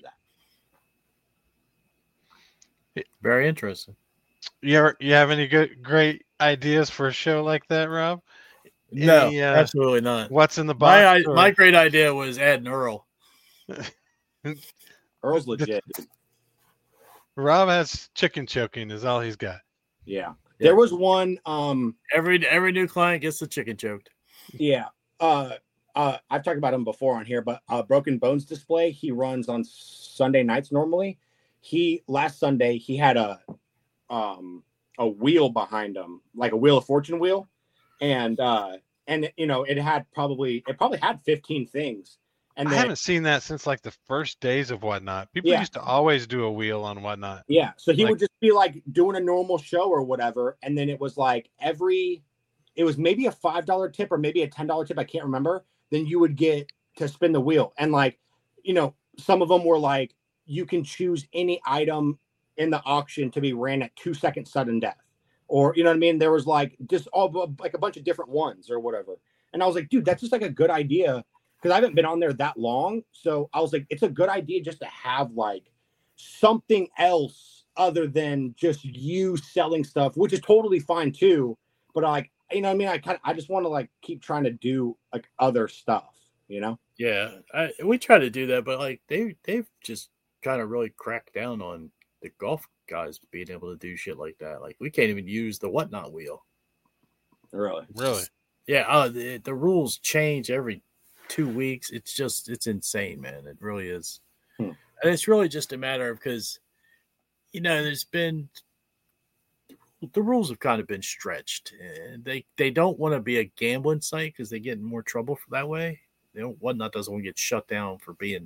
that. Very interesting. You ever, you have any good great ideas for a show like that, Rob? No, Any, uh, absolutely not. What's in the My box? I, or- my great idea was Ed and Earl. Earl's legit. Dude. Rob has chicken choking is all he's got. Yeah. There was one. Um, every every new client gets the chicken choked. Yeah. Uh, uh, I've talked about him before on here, but uh, Broken Bones Display, he runs on Sunday nights normally. He last Sunday he had a um a wheel behind him, like a Wheel of Fortune wheel, and uh, and you know it had probably it probably had fifteen things. And I then, haven't seen that since like the first days of Whatnot. People Yeah. used to always do a wheel on Whatnot. Yeah. So he Like- would just be like doing a normal show or whatever. And then it was like every, it was maybe a five dollar tip or maybe a ten dollar tip. I can't remember. Then you would get to spin the wheel. And like, you know, some of them were like, you can choose any item in the auction to be ran at two second sudden death. Or, you know what I mean? There was like just all like a bunch of different ones or whatever. And I was like, dude, that's just like a good idea. Because I haven't been on there that long. So I was like, it's a good idea just to have like something else other than just you selling stuff, which is totally fine too. But like, you know what I mean? I kind of, I just want to like keep trying to do like other stuff, you know? Yeah, I, we try to do that, but like they they've just kind of really cracked down on the golf guys being able to do shit like that. Like we can't even use the Whatnot wheel. Really? Really? Yeah, uh, the, the rules change every two weeks. It's just it's insane, man. It really is. Hmm. And it's really just a matter of because you know there's been the rules have kind of been stretched, and they they don't want to be a gambling site because they get in more trouble for that way. They don't Whatnot doesn't want to get shut down for being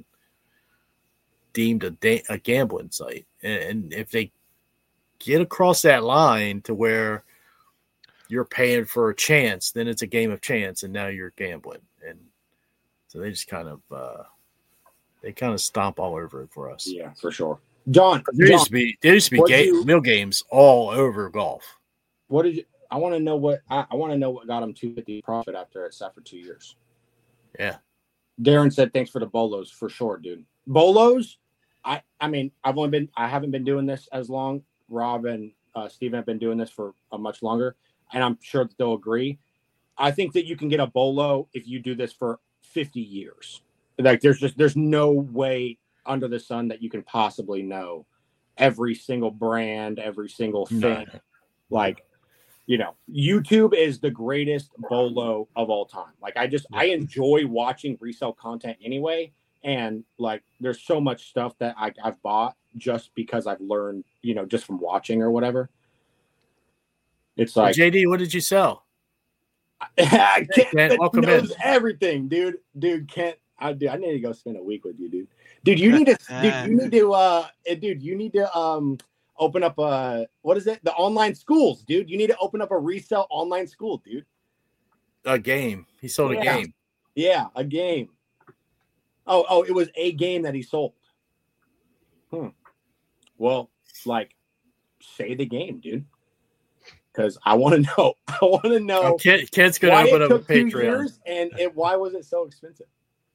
deemed a da- a gambling site, and, and if they get across that line to where you're paying for a chance, then it's a game of chance, and now you're gambling, and so they just kind of uh, they kind of stomp all over it for us. Yeah, for sure. John, There John used to be there used to be what ga- do you- meal games all over golf. what did you, I want to know what, I, I want to know what got him two fifty profit after it sat for two years. Yeah, Darren said, thanks for the bolos for sure, dude. Bolos. I, I mean, I've only been, I haven't been doing this as long. Rob and uh, Steven have been doing this for a much longer, and I'm sure that they'll agree. I think that you can get a bolo if you do this for fifty years. Like there's just, there's no way under the sun that you can possibly know every single brand, every single thing. No. Like, you know, YouTube is the greatest bolo of all time. Like I just, I enjoy watching resale content anyway. And like, there's so much stuff that I, I've bought just because I've learned, you know, just from watching or whatever. It's like, J D, what did you sell? Kent, Kent, welcome knows in. everything, dude. Dude, Kent, I do. I need to go spend a week with you, dude. Dude, you need to. dude, you need to. Uh, eh, dude, you need to um open up a what is it? The online schools, dude. You need to open up a resale online school, dude. A game. He sold Yeah. a game. Yeah, a game. Oh, oh, it was a game that he sold. Hmm. Well, like, say the game, dude. Because I want to know. I want to know. Oh, Kent, Kent's going to why open it up a took two Patreon. years and it, why was it so expensive?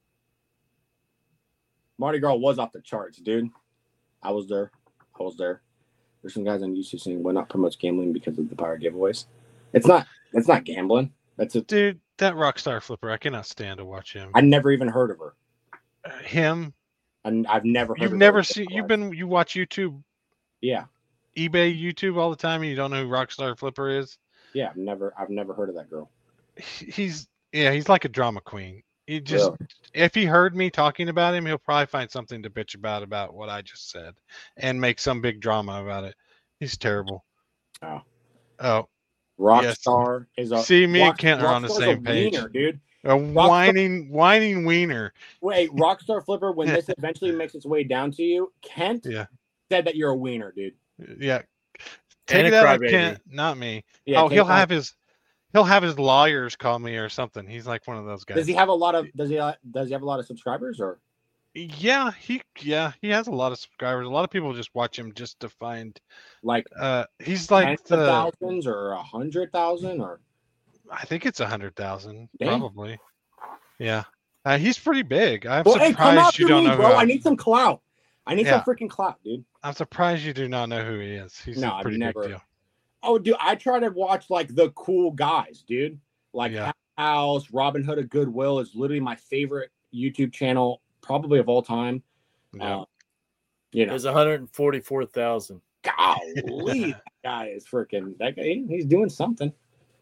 Mardi Gras was off the charts, dude. I was there. I was there. There's some guys on YouTube saying why not promotes gambling because of the power giveaways. It's not. It's not gambling. That's a. Dude, that Rockstar Flipper, I cannot stand to watch him. I never even heard of her. Uh, him, And I've never. Heard you've of never her seen. in my You've life. been. You watch YouTube, Yeah, eBay, YouTube all the time, and you don't know who Rockstar Flipper is. yeah. I've never. I've never heard of that girl. He- He's yeah. He's like a drama queen. He just Really? if he heard me talking about him, he'll probably find something to bitch about about what I just said, and make some big drama about it. He's terrible. Oh. Oh, Rockstar is a. see, me and Rock- Kent are on the Rockstar's a same page. wiener, dude. A whining, whining wiener. Wait, Rockstar Flipper. When this eventually makes its way down to you, Kent Yeah. said that you're a wiener, dude. Yeah. Take And it a out of crybaby. Kent, not me. Yeah, oh, take he'll it out. have his he'll have his lawyers call me or something. He's like one of those guys. Does he have a lot of? Does he? uh, Does he have a lot of subscribers or? Yeah, he yeah, he has a lot of subscribers. A lot of people just watch him just to find Like uh he's tens like of the thousands or a hundred thousand or I think it's a hundred thousand, Damn. probably. Yeah. Uh, he's pretty big. I'm well, hey, come surprised you after don't me, know bro. who I I, need some clout. I need Yeah. some freaking clout, dude. I'm surprised you do not know who he is. He's No, a I've pretty never- big deal. Oh, dude, I try to watch like the cool guys, dude. Like Yeah. House, Robin Hood of Goodwill is literally my favorite YouTube channel, probably of all time. Yeah. Uh, You know, There's one hundred forty-four thousand. golly, that guy is freaking. That guy, he's doing something.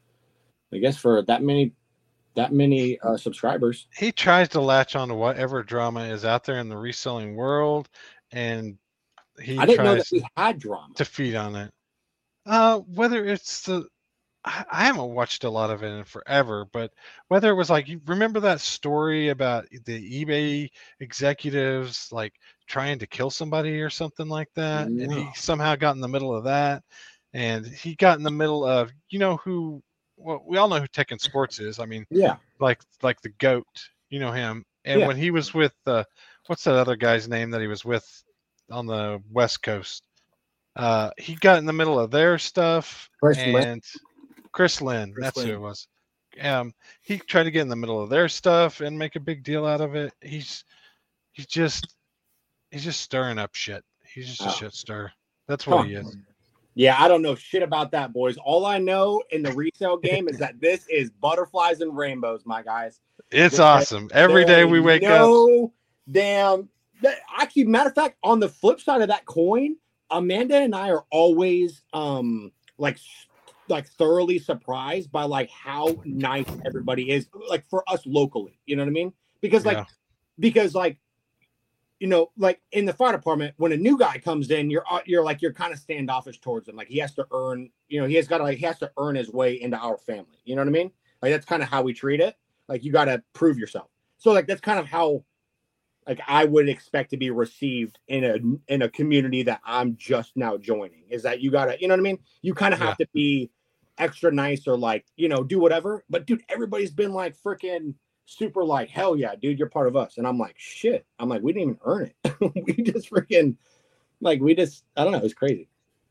I guess for that many, that many uh, subscribers. He tries to latch on to whatever drama is out there in the reselling world, and he I didn't know tries that we had drama. to feed on it. Uh, whether it's the, I, I haven't watched a lot of it in forever, but whether it was like, you remember that story about the eBay executives like trying to kill somebody or something like that, and he No. somehow got in the middle of that, and he got in the middle of, you know who, well, we all know who Tekken Sports is. I mean, Yeah. like like the GOAT, you know him. And Yeah. when he was with, uh, what's that other guy's name that he was with on the West Coast? Uh, he got in the middle of their stuff. Chris and Lynn. Chris Lynn, Chris that's who Lynn. it was. Um, he tried to get in the middle of their stuff and make a big deal out of it. He's he's just he's just stirring up shit. He's just a Oh. shit stir. That's what Huh. he is. Yeah, I don't know shit about that, boys. All I know in the resale game is that this is butterflies and rainbows, my guys. It's There- awesome. Every There day ain't we wake up. no damn. that- Actually, matter of fact, on the flip side of that coin, Amanda and I are always um like like thoroughly surprised by like how nice everybody is, like for us locally. You know what I mean? Because like Yeah. because like you know, like in the fire department, when a new guy comes in, you're uh, you're like you're kind of standoffish towards him. Like he has to earn, you know, he has got to like he has to earn his way into our family. You know what I mean? Like that's kind of how we treat it. Like you got to prove yourself. So like that's kind of how like I would expect to be received in a in a community that I'm just now joining. Is that you got to, you know what I mean? You kind of have to be extra nice or like, you know, do whatever. But dude, everybody's been like freaking super like, hell yeah, dude, you're part of us. And I'm like, shit. I'm like, we didn't even earn it. We just freaking like we just I don't know, it's crazy.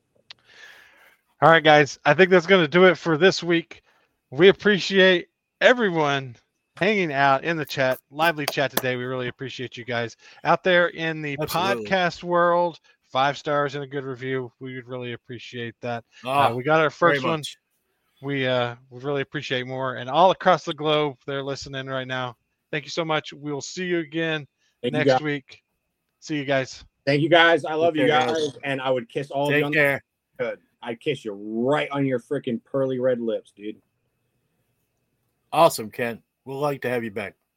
All right, guys. I think that's going to do it for this week. We appreciate everyone hanging out in the chat, lively chat today. We really appreciate you guys out there in the Absolutely. podcast world. Five stars and a good review. We would really appreciate that. Ah, Uh, we got our very first one. much. We uh we really appreciate more, and all across the globe they're listening right now. Thank you so much. We will see you again Thank you next guys. week. See you guys. Thank you guys. I love Take you care, guys. guys. And I would kiss all of you Take on care. the hood. I'd kiss you right on your freaking pearly red lips, dude. Awesome, Ken. We'll like to have you back.